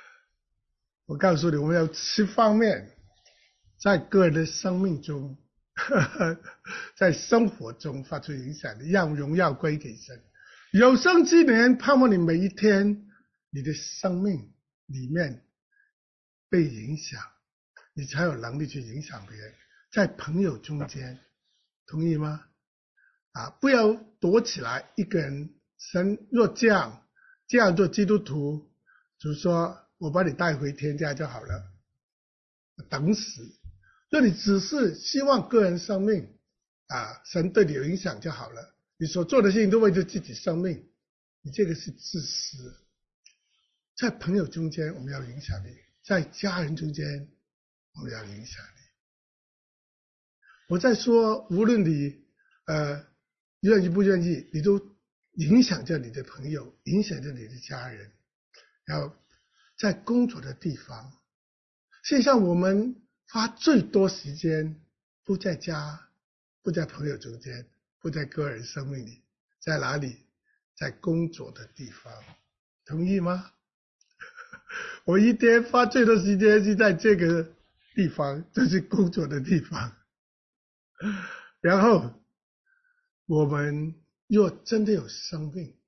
我告诉你，我们要吃方面，在个人的生命中在生活中发出影响力，让荣耀归给神。有生之年，盼望你每一天，你的生命里面被影响，你才有能力去影响别人。在朋友中间，同意吗？不要躲起来一个人。神若这样做基督徒，就是说我把你带回天家就好了，等死。若你只是希望个人生命神对你有影响就好了，你所做的事情都为着自己生命，你这个是自私。在朋友中间我们要影响力，在家人中间我们要影响力。我在说，无论你愿意不愿意，你都影响着你的朋友，影响着你的家人。然后在工作的地方，实际上我们花最多时间不在家，不在朋友中间，不在个人生命里，在哪里？在工作的地方，同意吗？我一天花最多时间是在这个地方，就是工作的地方。然后我们若真的有生命，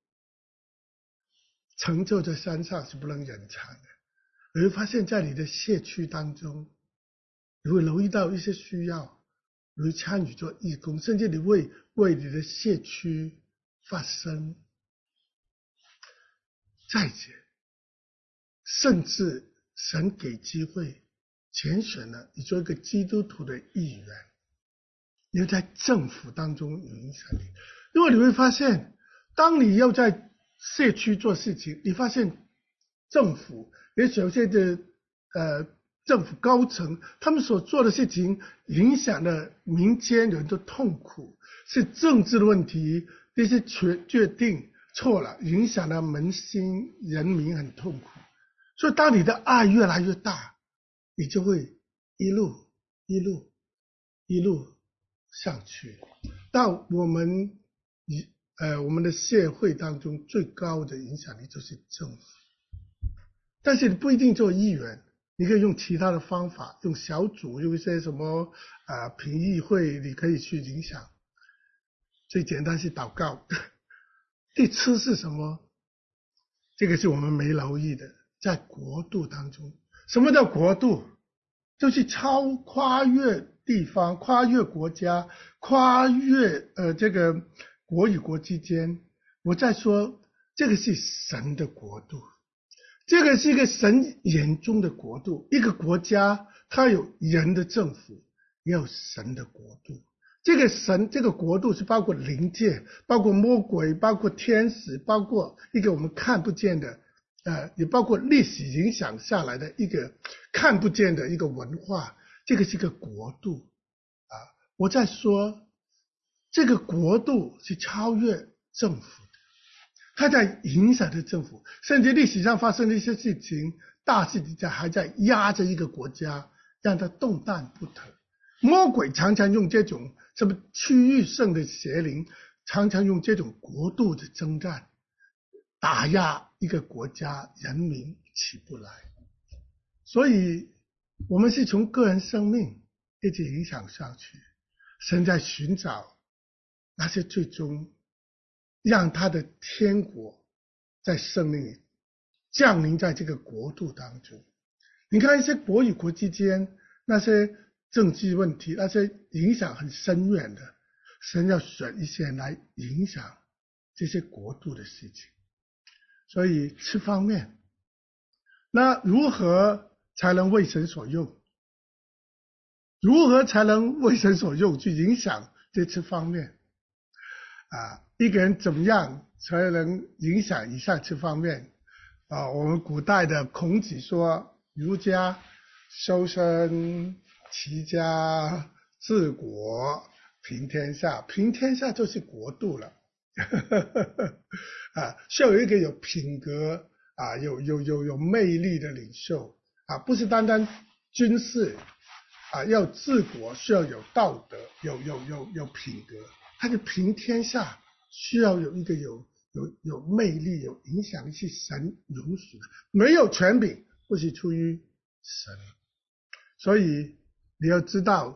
成就在山上是不能隐藏的。你会发现在你的社区当中，你会留意到一些需要，你会参与做义工，甚至你会为你的社区发声。再者，甚至神给机会拣选了你做一个基督徒的一员，你要在政府当中有影响力。因为你会发现，当你要在社区做事情，你发现政府也许有些的政府高层他们所做的事情影响了民间人的痛苦，是政治的问题，这些决定错了，影响了民心，人民很痛苦。所以当你的爱越来越大，你就会一路上去。到我们的社会当中最高的影响力就是政府。但是你不一定做议员，你可以用其他的方法，用小组，用一些什么评议会，你可以去影响。最简单是祷告。第七是什么？这个是我们没留意的，在国度当中。什么叫国度？就是跨越地方，跨越国家，跨越这个国与国之间。我在说，这个是神的国度，这个是一个神眼中的国度。一个国家它有人的政府，也有神的国度。这个国度是包括灵界，包括魔鬼，包括天使，包括一个我们看不见的也包括历史影响下来的一个看不见的一个文化。这个是个国度我在说，这个国度是超越政府的，它在影响着政府，甚至历史上发生的一些事情，大事情还在压着一个国家，让它动荡不得。魔鬼常常用这种什么区域性的邪灵，常常用这种国度的征战打压一个国家，人民起不来。所以我们是从个人生命一直影响上去，神在寻找那些最终让他的天国在生命里降临在这个国度当中。你看一些国与国之间那些政治问题，那些影响很深远的，神要选一些人来影响这些国度的事情。所以这方面，那如何才能为神所用？如何才能为神所用去影响这次方面一个人怎么样才能影响以上这方面我们古代的孔子说，儒家修身齐家治国平天下，平天下就是国度了需要有一个有品格有魅力的领袖不是单单军事要治国需要有道德，有品格。他的平天下需要有一个有魅力、有影响力，是神容许的。没有权柄不是出于神，所以你要知道，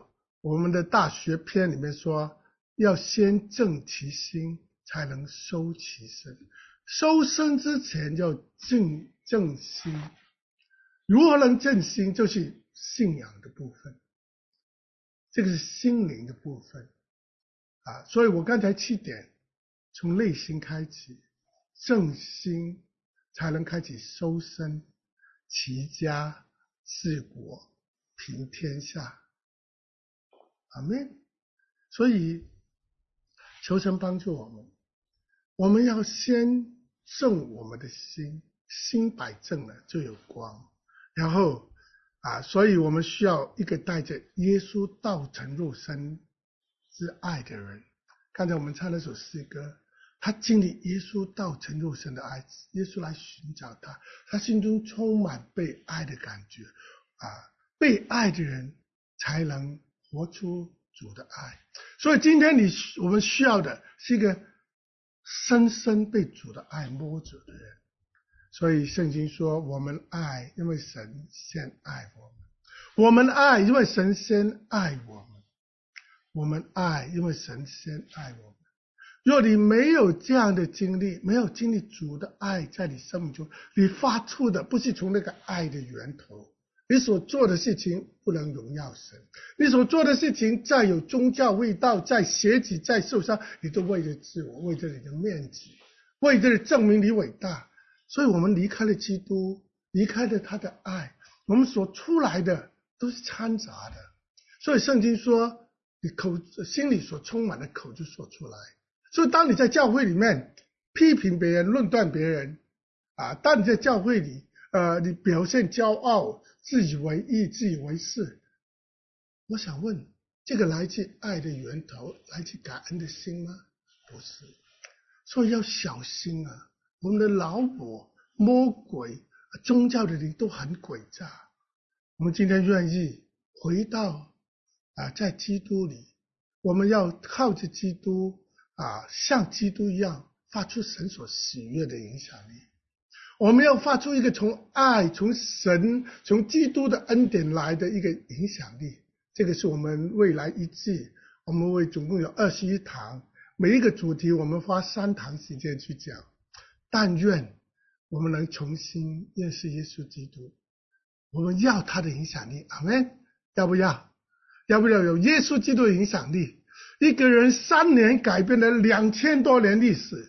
我们的大学篇里面说，要先正其心，才能收其身。收身之前要正心。如何能正心？就是信仰的部分，这个是心灵的部分啊。所以我刚才7点，从内心开启，正心才能开启收身、齐家、治国、平天下。阿们。所以求神帮助我们，我们要先正我们的心，心摆正了就有光。然后所以我们需要一个带着耶稣道成肉身之爱的人。刚才我们唱那首诗歌，他经历耶稣道成肉身的爱，耶稣来寻找他，他心中充满被爱的感觉被爱的人才能活出主的爱。所以今天我们需要的是一个深深被主的爱摸着的人。所以圣经说，我们爱，因为神先爱我们；我们爱，因为神先爱我们；我们爱，因为神先爱我们。若你没有这样的经历，没有经历主的爱在你生命中，你发出的不是从那个爱的源头，你所做的事情不能荣耀神，你所做的事情再有宗教味道，再邪己，再受伤，你都为了自我，为了你的面子，为了证明你伟大。所以我们离开了基督，离开了他的爱，我们所出来的都是掺杂的。所以圣经说，你心里所充满的口就说出来。所以当你在教会里面批评别人、论断别人当你在教会里你表现骄傲、自以为意、自以为是，我想问，这个来自爱的源头，来自感恩的心吗？不是。所以要小心啊，我们的老我、魔鬼、宗教的灵都很诡诈。我们今天愿意回到在基督里，我们要靠着基督像基督一样发出神所喜悦的影响力。我们要发出一个从爱、从神、从基督的恩典来的一个影响力。这个是我们未来一季，我们会总共有21堂，每一个主题我们花3堂时间去讲。但愿我们能重新认识耶稣基督，我们要他的影响力。阿们。要不要？要不要有耶稣基督的影响力？一个人3年改变了2000多年历史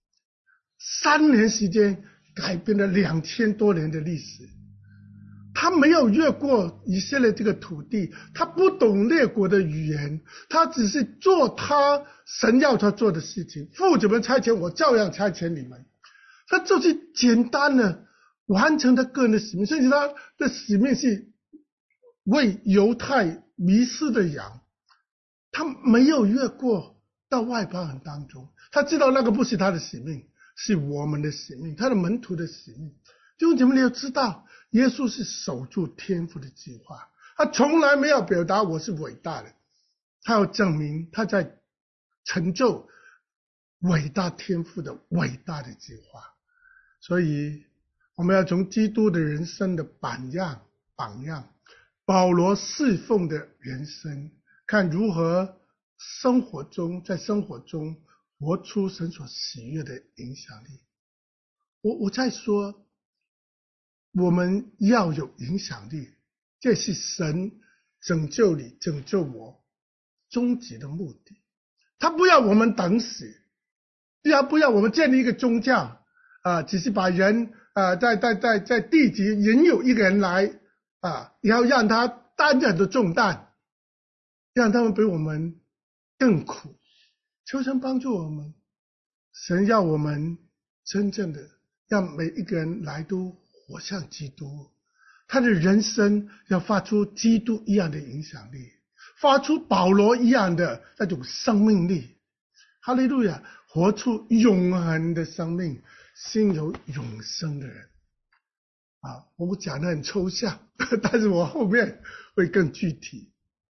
，3年时间改变了2000多年的历史。他没有越过以色列这个土地，他不懂列国的语言，他只是做他神要他做的事情。父怎么差遣我，照样差遣你们。他就是简单的完成他个人的使命，甚至他的使命是为犹太迷失的羊。他没有越过到外邦人当中，他知道那个不是他的使命，是我们的使命，他的门徒的使命。弟兄姐妹，你要知道，耶稣是守住天父的计划，他从来没有表达我是伟大的，他要证明他在成就伟大天父的伟大的计划。所以我们要从基督的人生的榜样，保罗侍奉的人生，看如何在生活中活出神所喜悦的影响力。我在说，我们要有影响力，这是神拯救你、拯救我终极的目的。他不要我们等死，不要我们建立一个宗教只是把人在地级引有一个人来然后让他担着很多重担，让他们比我们更苦。求神帮助我们，神要我们真正的让每一个人来都活像基督，他的人生要发出基督一样的影响力，发出保罗一样的那种生命力。哈利路亚，活出永恒的生命，心有永生的人我讲得很抽象，但是我后面会更具体。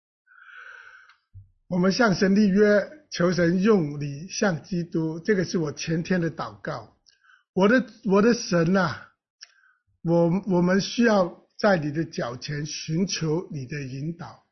我们向神立约，求神用你像基督，这个是我前天的祷告。我的神我们需要在你的脚前寻求你的引导，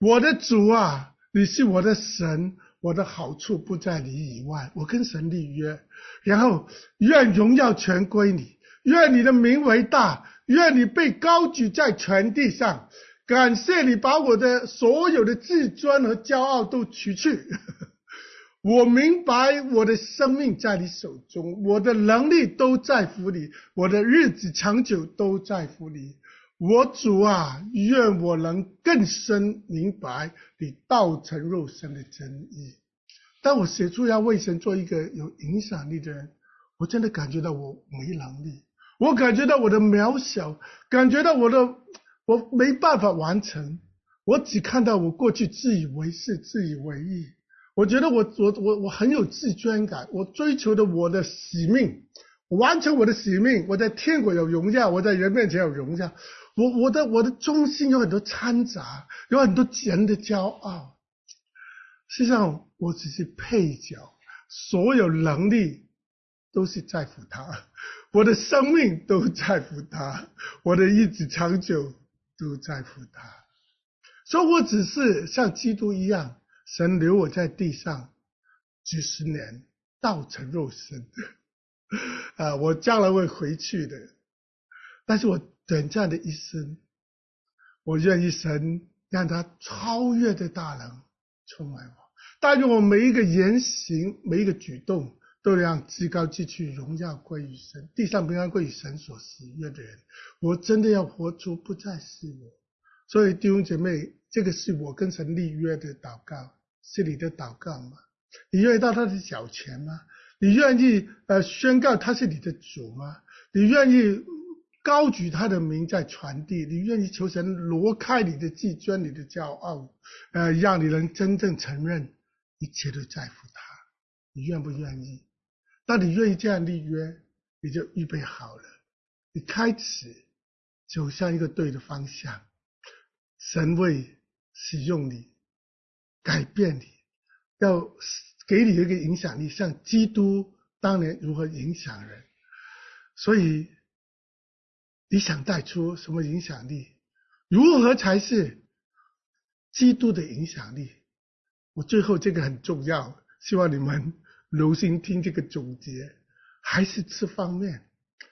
我的主啊，你是我的神，我的好处不在你以外。我跟神立约，然后愿荣耀全归你，愿你的名为大，愿你被高举在全地上。感谢你把我的所有的自尊和骄傲都除去。我明白我的生命在你手中，我的能力都在乎你，我的日子长久都在乎你。我主啊，愿我能更深明白你道成肉身的真意。当我写出要为神做一个有影响力的人，我真的感觉到我没能力，我感觉到我的渺小，感觉到我没办法完成。我只看到我过去自以为是、自以为意。我觉得我很有自尊感，我追求的我的使命，完成我的使命，我在天国有荣耀，我在人面前有荣耀。我的中心有很多掺杂，有很多人的骄傲。实际上我只是配角，所有能力都是在乎他，我的生命都在乎他，我的日子长久都在乎他。所以我只是像基督一样，神留我在地上几十年，道成肉身。我将来会回去的，但是我短暂的一生，我愿意神让他超越的大能充满我，但愿我每一个言行，每一个举动，都让至高之躯荣耀归于神，地上平安归于神所喜悦的人。我真的要活出不再是我。所以弟兄姐妹，这个是我跟神立约的祷告，是你的祷告吗？你愿意到他的脚前吗？你愿意宣告他是你的主吗？你愿意高举他的名在传递？你愿意求神挪开你的自尊、你的骄傲，让你能真正承认一切都在乎他？你愿不愿意？当你愿意这样立约，你就预备好了，你开始走向一个对的方向。神会使用你，改变你，要给你一个影响力，像基督当年如何影响人。所以你想带出什么影响力？如何才是基督的影响力？我最后这个很重要，希望你们留心听这个总结，还是吃方面，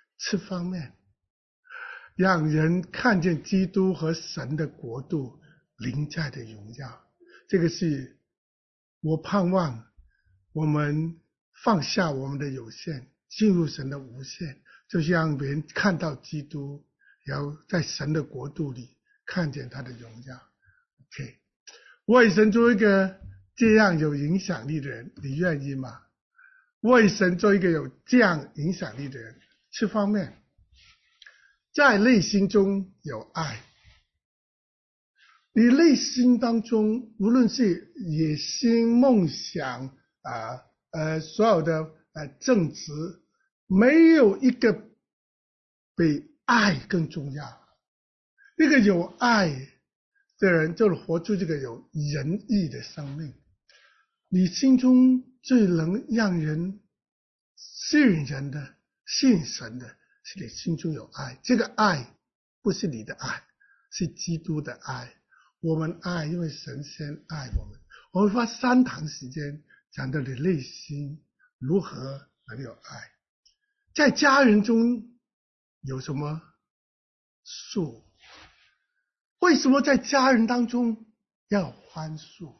让人看见基督和神的国度临在的荣耀。这个是我盼望我们放下我们的有限，进入神的无限，就是让别人看到基督，然后在神的国度里看见他的荣耀。OK， 为神做一个这样有影响力的人，你愿意吗？为神做一个有这样影响力的人，这方面在内心中有爱。你内心当中无论是野心、梦想所有的正直，没有一个比爱更重要。一个有爱的人就是活出这个有仁义的生命。你心中最能让人信人的、信神的，是你心中有爱。这个爱不是你的爱，是基督的爱。我们爱，因为神先爱我们。我会花3堂时间讲到你内心如何能有爱。在家人中有什么树？为什么在家人当中要宽恕？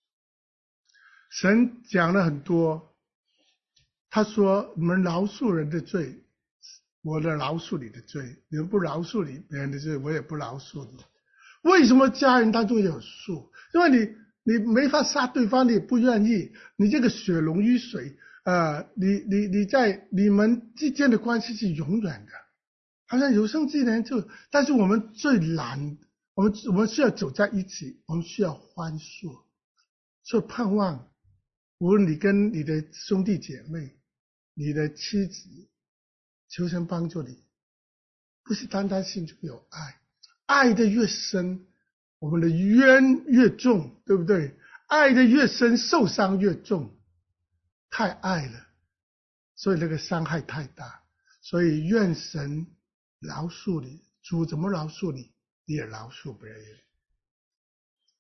神讲了很多，他说你们饶恕人的罪，我的饶恕你的罪；你们不饶恕别人的罪，我也不饶恕你。为什么家人当中有恕？因为你没法杀对方，你也不愿意，你这个血溶于水，你在你们之间的关系是永远的，好像有生之年但是我们最难，我们需要走在一起，我们需要宽恕。所以盼望无论你跟你的兄弟姐妹、你的妻子，求神帮助你，不是单单心中有爱，爱的越深，我们的冤越重，对不对？爱的越深，受伤越重。太爱了，所以那个伤害太大。所以愿神饶恕你，主怎么饶恕你，你也饶恕别人。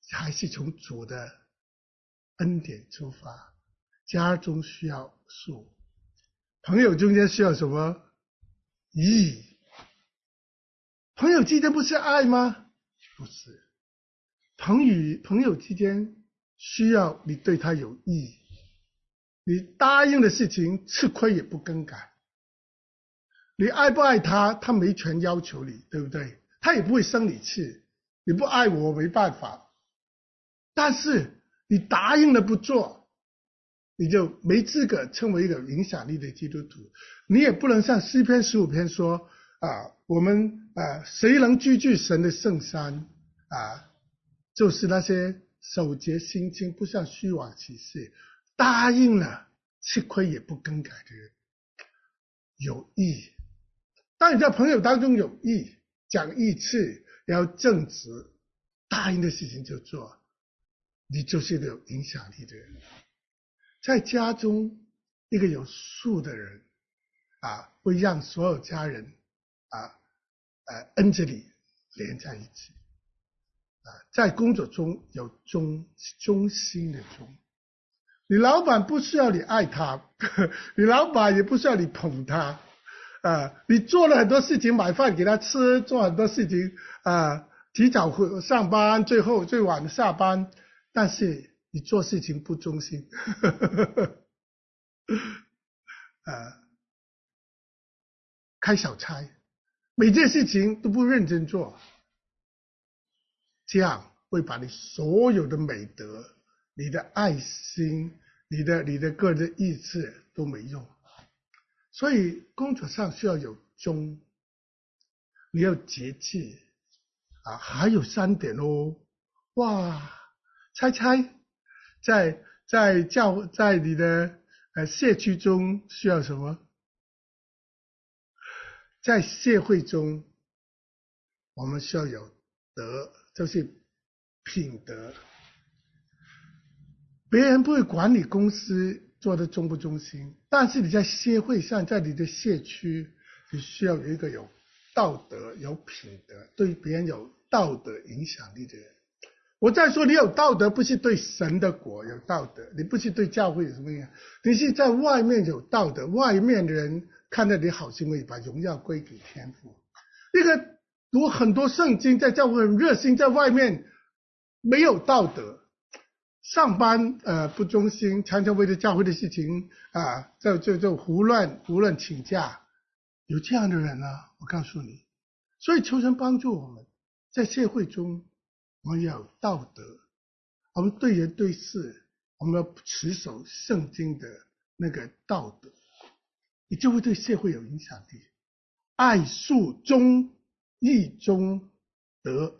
还是从主的恩典出发。家中需要恕，朋友中间需要什么？义。朋友之间不是爱吗？不是。朋友之间需要你对他有义，你答应的事情吃亏也不更改。你爱不爱他，他没权要求你，对不对？他也不会生你气，你不爱我没办法。但是你答应了不做，你就没资格成为一个有影响力的基督徒。你也不能像诗篇15篇说我们谁能居居神的圣山就是那些守节心清，不向虚妄起誓，答应了吃亏也不更改的人，有义。当你在朋友当中有义，讲义气，要正直，答应的事情就做，你就是一个有影响力的人。在家中，一个有恕的人会让所有家人恩着你连在一起。在工作中有忠心的忠。你老板不需要你爱他，你老板也不需要你捧他你做了很多事情，买饭给他吃，做很多事情提早上班，最晚下班，但是你做事情不忠心开小差，每件事情都不认真做，这样会把你所有的美德、你的爱心、你的个人的意志都没用。所以工作上需要有忠，你要节制还有3点哦。哇，猜在你的社区中需要什么？在社会中我们需要有德，就是品德。别人不会管你公司做的忠不忠心，但是你在社会上，在你的社区，你需要有一个有道德、有品德，对别人有道德影响力的人。我再说，你有道德，不是对神的国有道德，你不是对教会有什么样，你是在外面有道德，外面的人看到你好行为，把荣耀归给天父。一个读很多圣经，在教会很热心，在外面没有道德，上班不忠心，常常为了教会的事情就胡乱请假，有这样的人我告诉你。所以求神帮助我们，在社会中我们要有道德，我们对人对事，我们要持守圣经的那个道德，你就会对社会有影响力。爱恕忠，义忠德，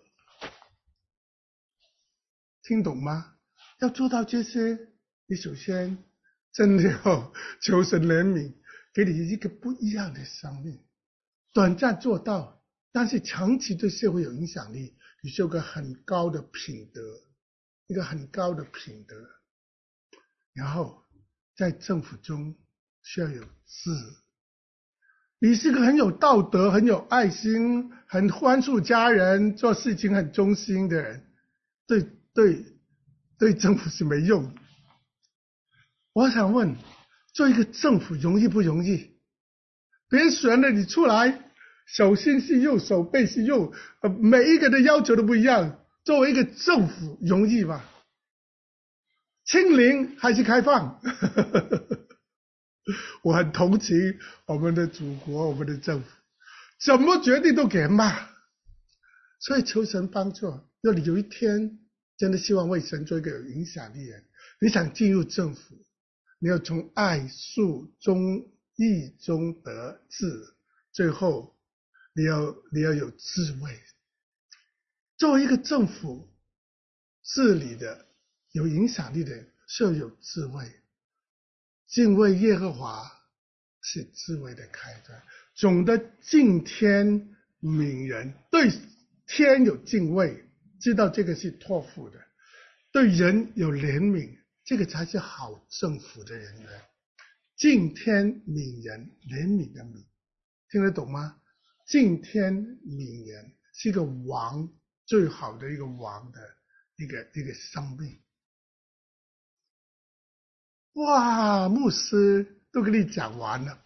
听懂吗？要做到这些，你首先真的要求神怜悯，给你一个不一样的生命。短暂做到，但是长期对社会有影响力，你需要个很高的品德，一个很高的品德。然后在政府中需要有智，你是个很有道德、很有爱心、很宽恕家人、做事情很忠心的人，对政府是没用的。我想问，做一个政府容易不容易？别人选了你出来，手心是肉，手背是肉，每一个的要求都不一样。作为一个政府容易吗？清零还是开放？我很同情我们的祖国，我们的政府，怎么决定都给人骂。所以求神帮助，要你有一天真的希望为神做一个有影响力的人，你想进入政府，你要从爱、恕、忠、义、忠、德、智，最后你要有智慧。作为一个政府治理的有影响力的人，是要有智慧。敬畏耶和华是智慧的开端。总的敬天悯人，对天有敬畏，知道这个是托付的，对人有怜悯，这个才是好政府的人员。敬天悯人，怜悯的悯，听得懂吗？敬天悯人是一个王最好的一个王的一个生命。哇，牧师都跟你讲完了。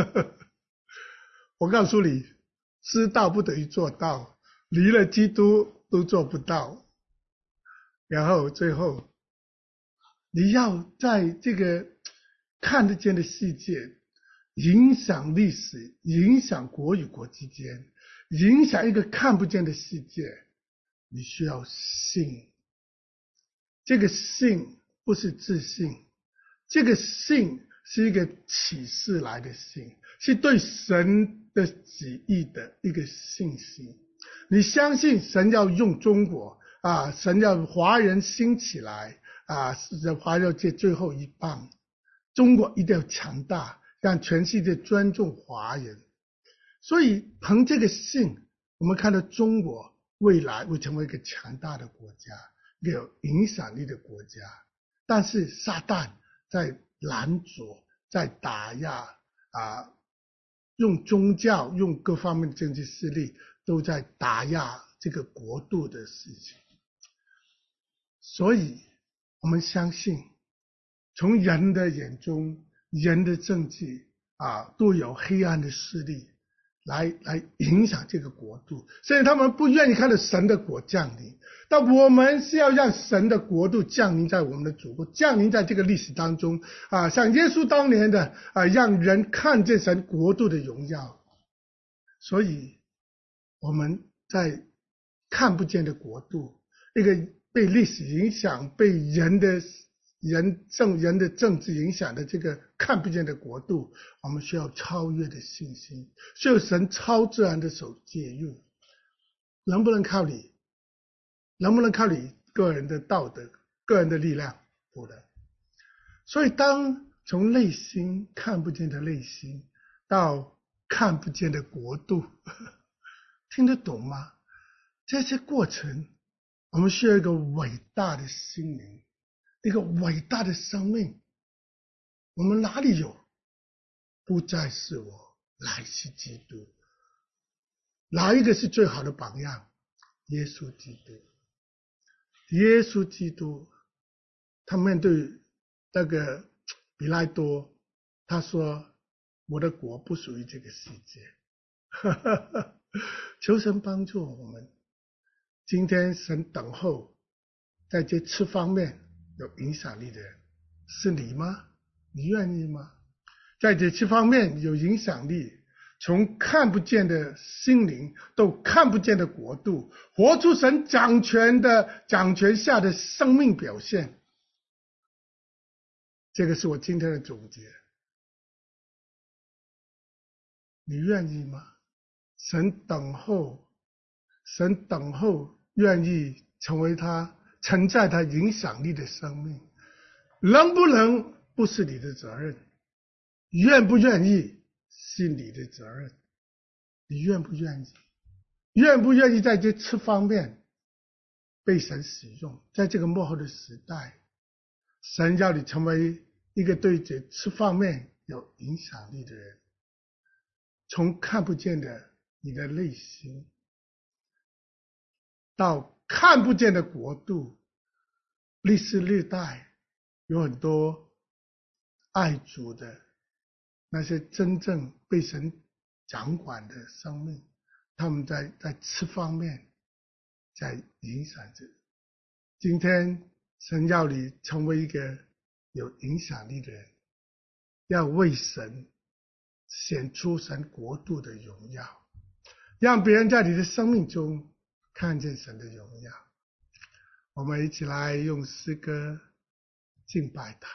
我告诉你，知道不等于做到，离了基督都做不到。然后最后，你要在这个看得见的世界影响历史，影响国与国之间，影响一个看不见的世界，你需要信。这个信不是自信，这个信是一个启示来的信，是对神的旨意的一个信心。你相信神要用中国啊，神要华人兴起来啊，是华人界最后一棒，中国一定要强大，让全世界尊重华人。所以凭这个信，我们看到中国未来会成为一个强大的国家，一个有影响力的国家。但是撒旦在拦阻，在打压啊，用宗教，用各方面的政治势力，都在打压这个国度的事情。所以我们相信，从人的眼中，人的政治啊，都有黑暗的势力来影响这个国度，所以他们不愿意看到神的国降临。但我们是要让神的国度降临在我们的祖国，降临在这个历史当中啊，像耶稣当年的啊，让人看见神国度的荣耀。所以我们在看不见的国度，一个被历史影响、被人的政治影响的这个看不见的国度，我们需要超越的信心，需要神超自然的手介入。能不能靠你？能不能靠你个人的道德、个人的力量？不能。所以当从内心看不见的内心到看不见的国度，听得懂吗？这些过程我们需要一个伟大的心灵，一个伟大的生命。我们哪里有？不再是我，乃是基督。哪一个是最好的榜样？耶稣基督。耶稣基督他面对那个比拉多，他说我的国不属于这个世界。求神帮助我们。今天神等候在这次方面有影响力的人，是你吗？你愿意吗？在这次方面有影响力，从看不见的心灵到看不见的国度，活出神掌权下的生命表现。这个是我今天的总结。你愿意吗？神等候，愿意成为他承载他影响力的生命。能不能不是你的责任，愿不愿意是你的责任。你愿不愿意？愿不愿意在这次方面被神使用？在这个末后的时代，神要你成为一个对这次方面有影响力的人，从看不见的你的内心到看不见的国度。历史历代有很多爱主的那些真正被神掌管的生命，他们在此方面在影响着。今天神要你成为一个有影响力的人，要为神显出神国度的荣耀，让别人在你的生命中看见神的荣耀。我们一起来用诗歌敬拜他，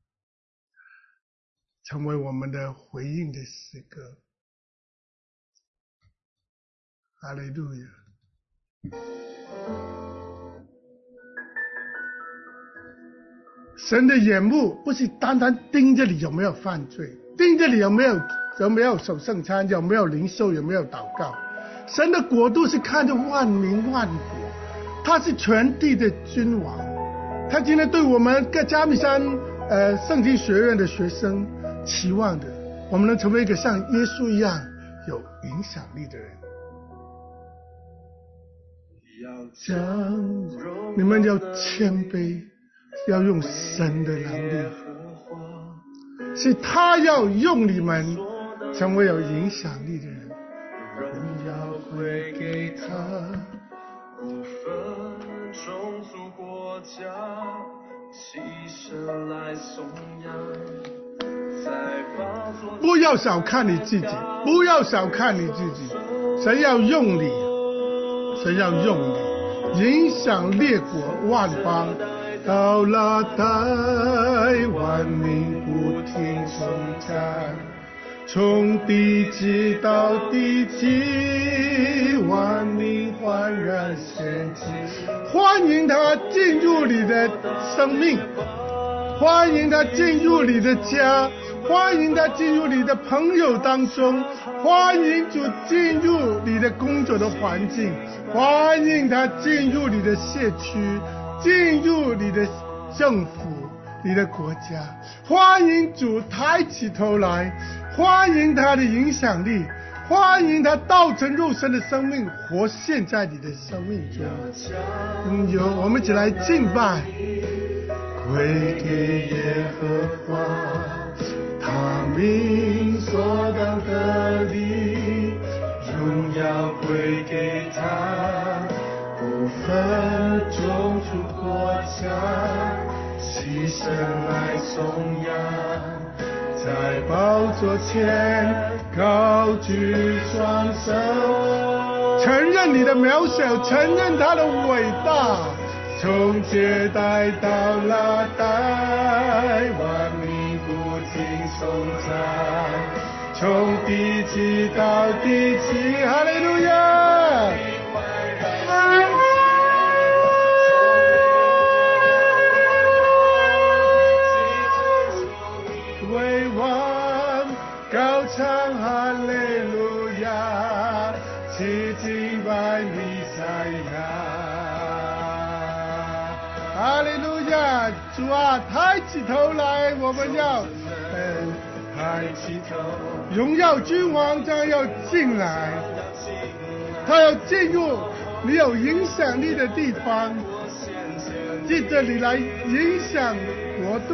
成为我们的回应的诗歌。哈利路亚。神的眼目不是单单盯着你有没有犯罪，盯着你有没有守圣餐，有没有灵修，有没有祷告。神的国度是看着万民万国，他是全地的君王。他今天对我们各加密山圣经学院的学生期望的，我们能成为一个像耶稣一样有影响力的人。 你们要谦卑，要用神的能力，是他要用你们成为有影响力的人。荣耀归给他，不分种族国家，齐声来颂扬。不要小看你自己，不要小看你自己，神要用你，神要用你，影响列国万邦。到了台万民不停颂赞，从地极到地极，万民焕然前进。欢迎他进入你的生命，欢迎他进入你的家，欢迎他进入你的朋友当中，欢迎主进入你的工作的环境，欢迎他进入你的社区，进入你的政府，你的国家，欢迎主抬起头来，欢迎他的影响力，欢迎他道成肉身的生命活现在你的生命中。我们一起来敬拜，归给耶和华，他名所当得的，荣耀归给他，不分种族国家，齐声来颂扬，在宝座前高举双手，承认你的渺小，承认他的伟大。从接待到拉带，万民不停颂赞，从地极到地极，哈利路亚！为王高唱哈利路亚，齐敬拜弥赛亚。哈利路亚！主啊，抬起头来，我们要抬起头，荣耀君王将要进来，他要进入你有影响力的地方，借着你来影响国度。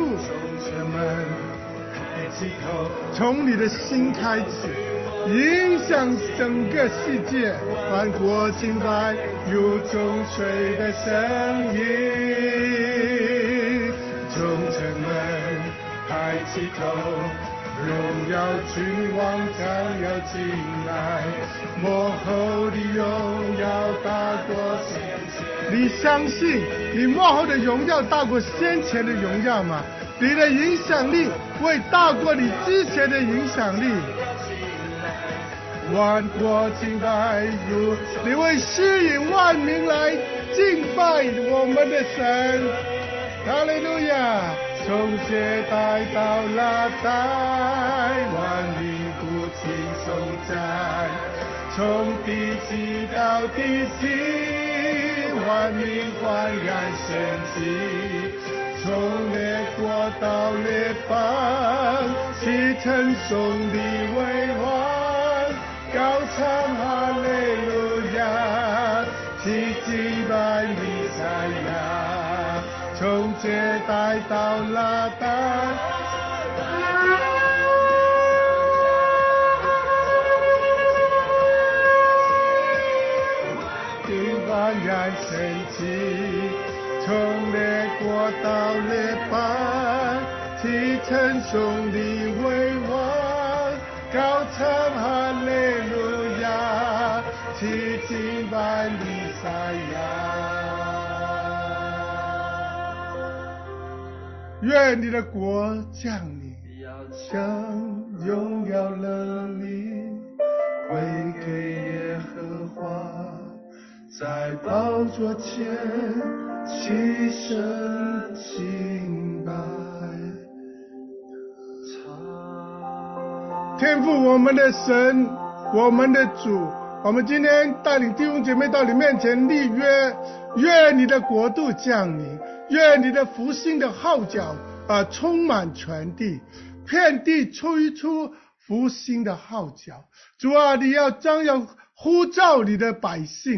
从你的心开始，影响整个世界，万国敬拜如中水的声音。众臣们抬起头，荣耀君王将要进来，幕后的荣耀大过先前。你相信你幕后的荣耀大过先前的荣耀吗？你的影响力会大过你之前的影响力。万国敬拜如，你会吸引万民来敬拜我们的神。哈利路亚！从接待到拉带，万民不停颂赞，从地极到地极，万民焕然升起。从列国到列邦，齐称颂你为王，高唱哈利路亚，齐敬拜弥赛亚，从接待到拉带，焕然升起。从列国到列邦，齐称颂你为王，高唱哈利路亚，齐敬拜弥赛亚。愿你的国降临，将荣耀能力归给耶和华，在宝座前齐声敬拜。天父，我们的神，我们的主，我们今天带领弟兄姐妹到你面前立约，愿你的国度降临，愿你的复兴的号角充满全地，遍地吹出复兴的号角。主啊，你要将要呼召你的百姓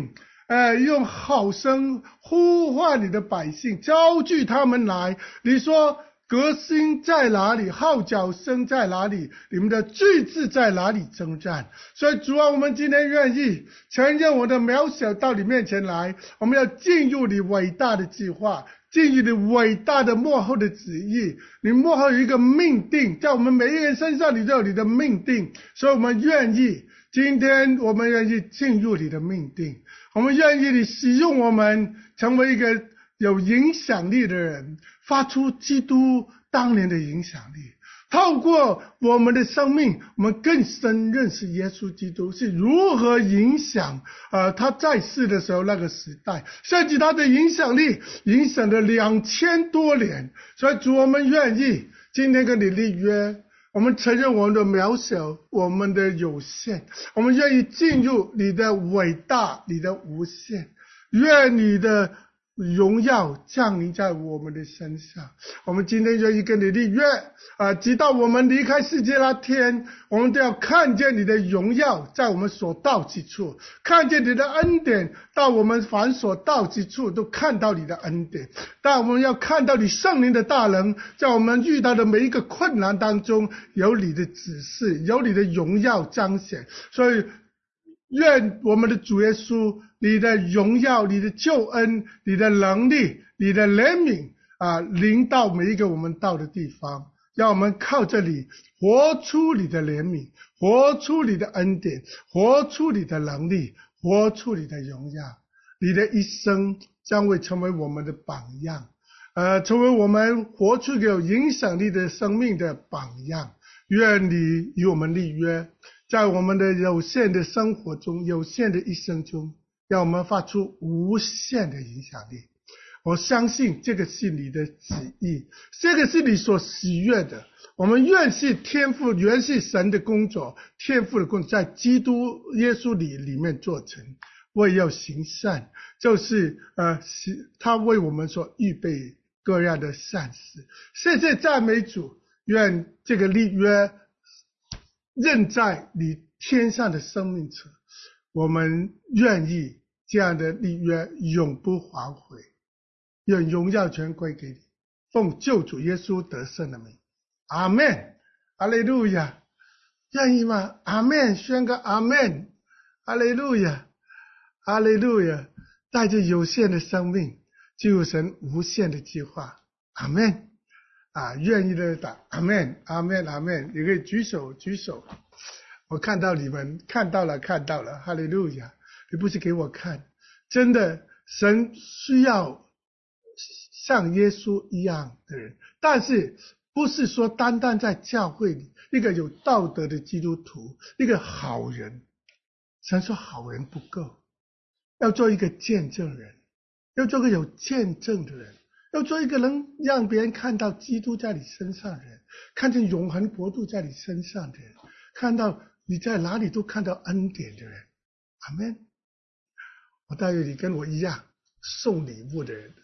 用好声呼唤你的百姓，招聚他们来。你说革新在哪里？号角声在哪里？你们的罪志在哪里征战？所以主啊，我们今天愿意承认我的渺小，到你面前来，我们要进入你伟大的计划，进入你伟大的幕后的旨意。你幕后有一个命定，在我们每一个人身上，你都有你的命定。所以我们愿意，今天我们愿意进入你的命定，我们愿意你使用我们，成为一个有影响力的人，发出基督当年的影响力。透过我们的生命，我们更深认识耶稣基督是如何影响他在世的时候那个时代，甚至他的影响力影响了2000多年。所以主，我们愿意今天跟你立约，我们承认我们的渺小，我们的有限，我们愿意进入你的伟大，你的无限。愿你的荣耀降临在我们的身上。我们今天愿意跟你立约直到我们离开世界那天，我们都要看见你的荣耀在我们所到之处，看见你的恩典到我们凡所到之处都看到你的恩典。但我们要看到你圣灵的大能，在我们遇到的每一个困难当中有你的指示，有你的荣耀彰显。所以愿我们的主耶稣，你的荣耀，你的救恩，你的能力，你的怜悯临到每一个我们到的地方，让我们靠着你活出你的怜悯，活出你的恩典，活出你的能力，活出你的荣耀。你的一生将会成为我们的榜样，成为我们活出有影响力的生命的榜样。愿你与我们立约，在我们的有限的生活中，有限的一生中，让我们发出无限的影响力。我相信这个是你的旨意，这个是你所喜悦的。我们愿是天父，原是神的工作，天父的工作在基督耶稣里面做成。为要行善，就是他为我们所预备各样的善事。谢谢赞美主，愿这个立约认在你天上的生命册，我们愿意这样的立约永不反悔。愿荣耀全归给你，奉救主耶稣得胜的名，阿们，哈利路亚。愿意吗？阿们，宣告阿们，哈利路亚，哈利路亚。带着有限的生命进入神无限的计划，阿们。愿意的打阿们，阿们，阿们。你可以举手举手，我看到你们看到了，哈利路亚。你不是给我看，真的，神需要像耶稣一样的人，但是不是说单单在教会里一个有道德的基督徒，一个好人。神说好人不够，要做一个见证人，要做个有见证的人，要做一个能让别人看到基督在你身上的人，看见永恒国度在你身上的人，看到你在哪里都看到恩典的人。阿们。我但愿你跟我一样送礼物的人。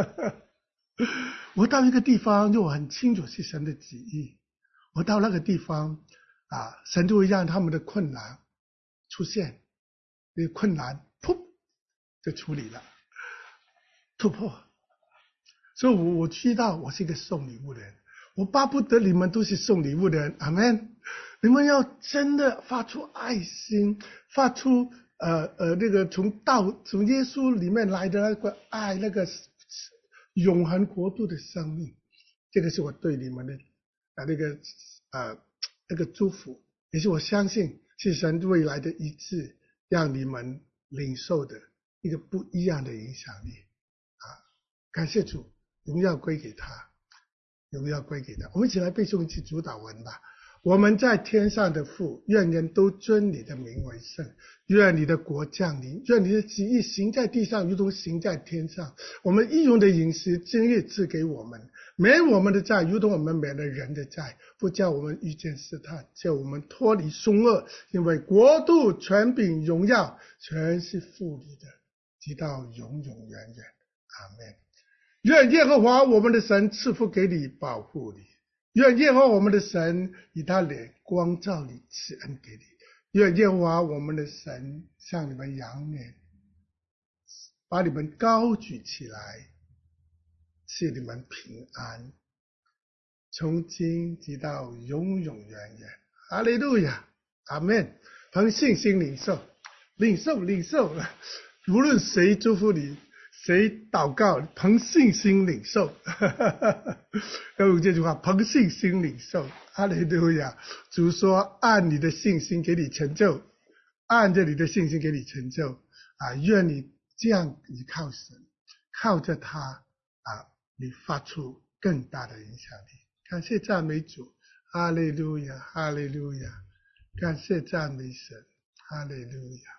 我到一个地方就很清楚是神的旨意，我到那个地方神就会让他们的困难出现，那个困难噗就处理了，突破。所以我知道我是一个送礼物的人，我巴不得你们都是送礼物的人。阿们。你们要真的发出爱心，发出那个从耶稣里面来的那个爱，那个永恒国度的生命。这个是我对你们的那个祝福，也是我相信是神未来的医治，让你们领受的一个不一样的影响力。感谢主，荣耀归给他，荣耀归给他。我们一起来背诵一次主祷文吧。我们在天上的父，愿人都尊你的名为圣，愿你的国降临，愿你的旨意行在地上如同行在天上。我们义用的饮食今日赐给我们，免我们的债如同我们免了人的债，不叫我们遇见试探，叫我们脱离凶恶，因为国度权柄荣耀全是父你的，直到永永远远。阿们。愿耶和华我们的神赐福给你，保护你。愿耶和华我们的神以他脸光照你，赐恩给你。愿耶和华我们的神向你们扬脸， 把你们高举起来，赐你们平安，从今直到永永远远。哈利路亚，阿们。凭信心领受，领受，领受。无论谁祝福你，谁祷告，凭信心领受。要用这句话，凭信心领受。哈利路亚。主说，按你的信心给你成就，按着你的信心给你成就啊！愿你这样依靠神，靠着他啊，你发出更大的影响力。感谢赞美主，哈利路亚，哈利路亚。感谢赞美神，哈利路亚。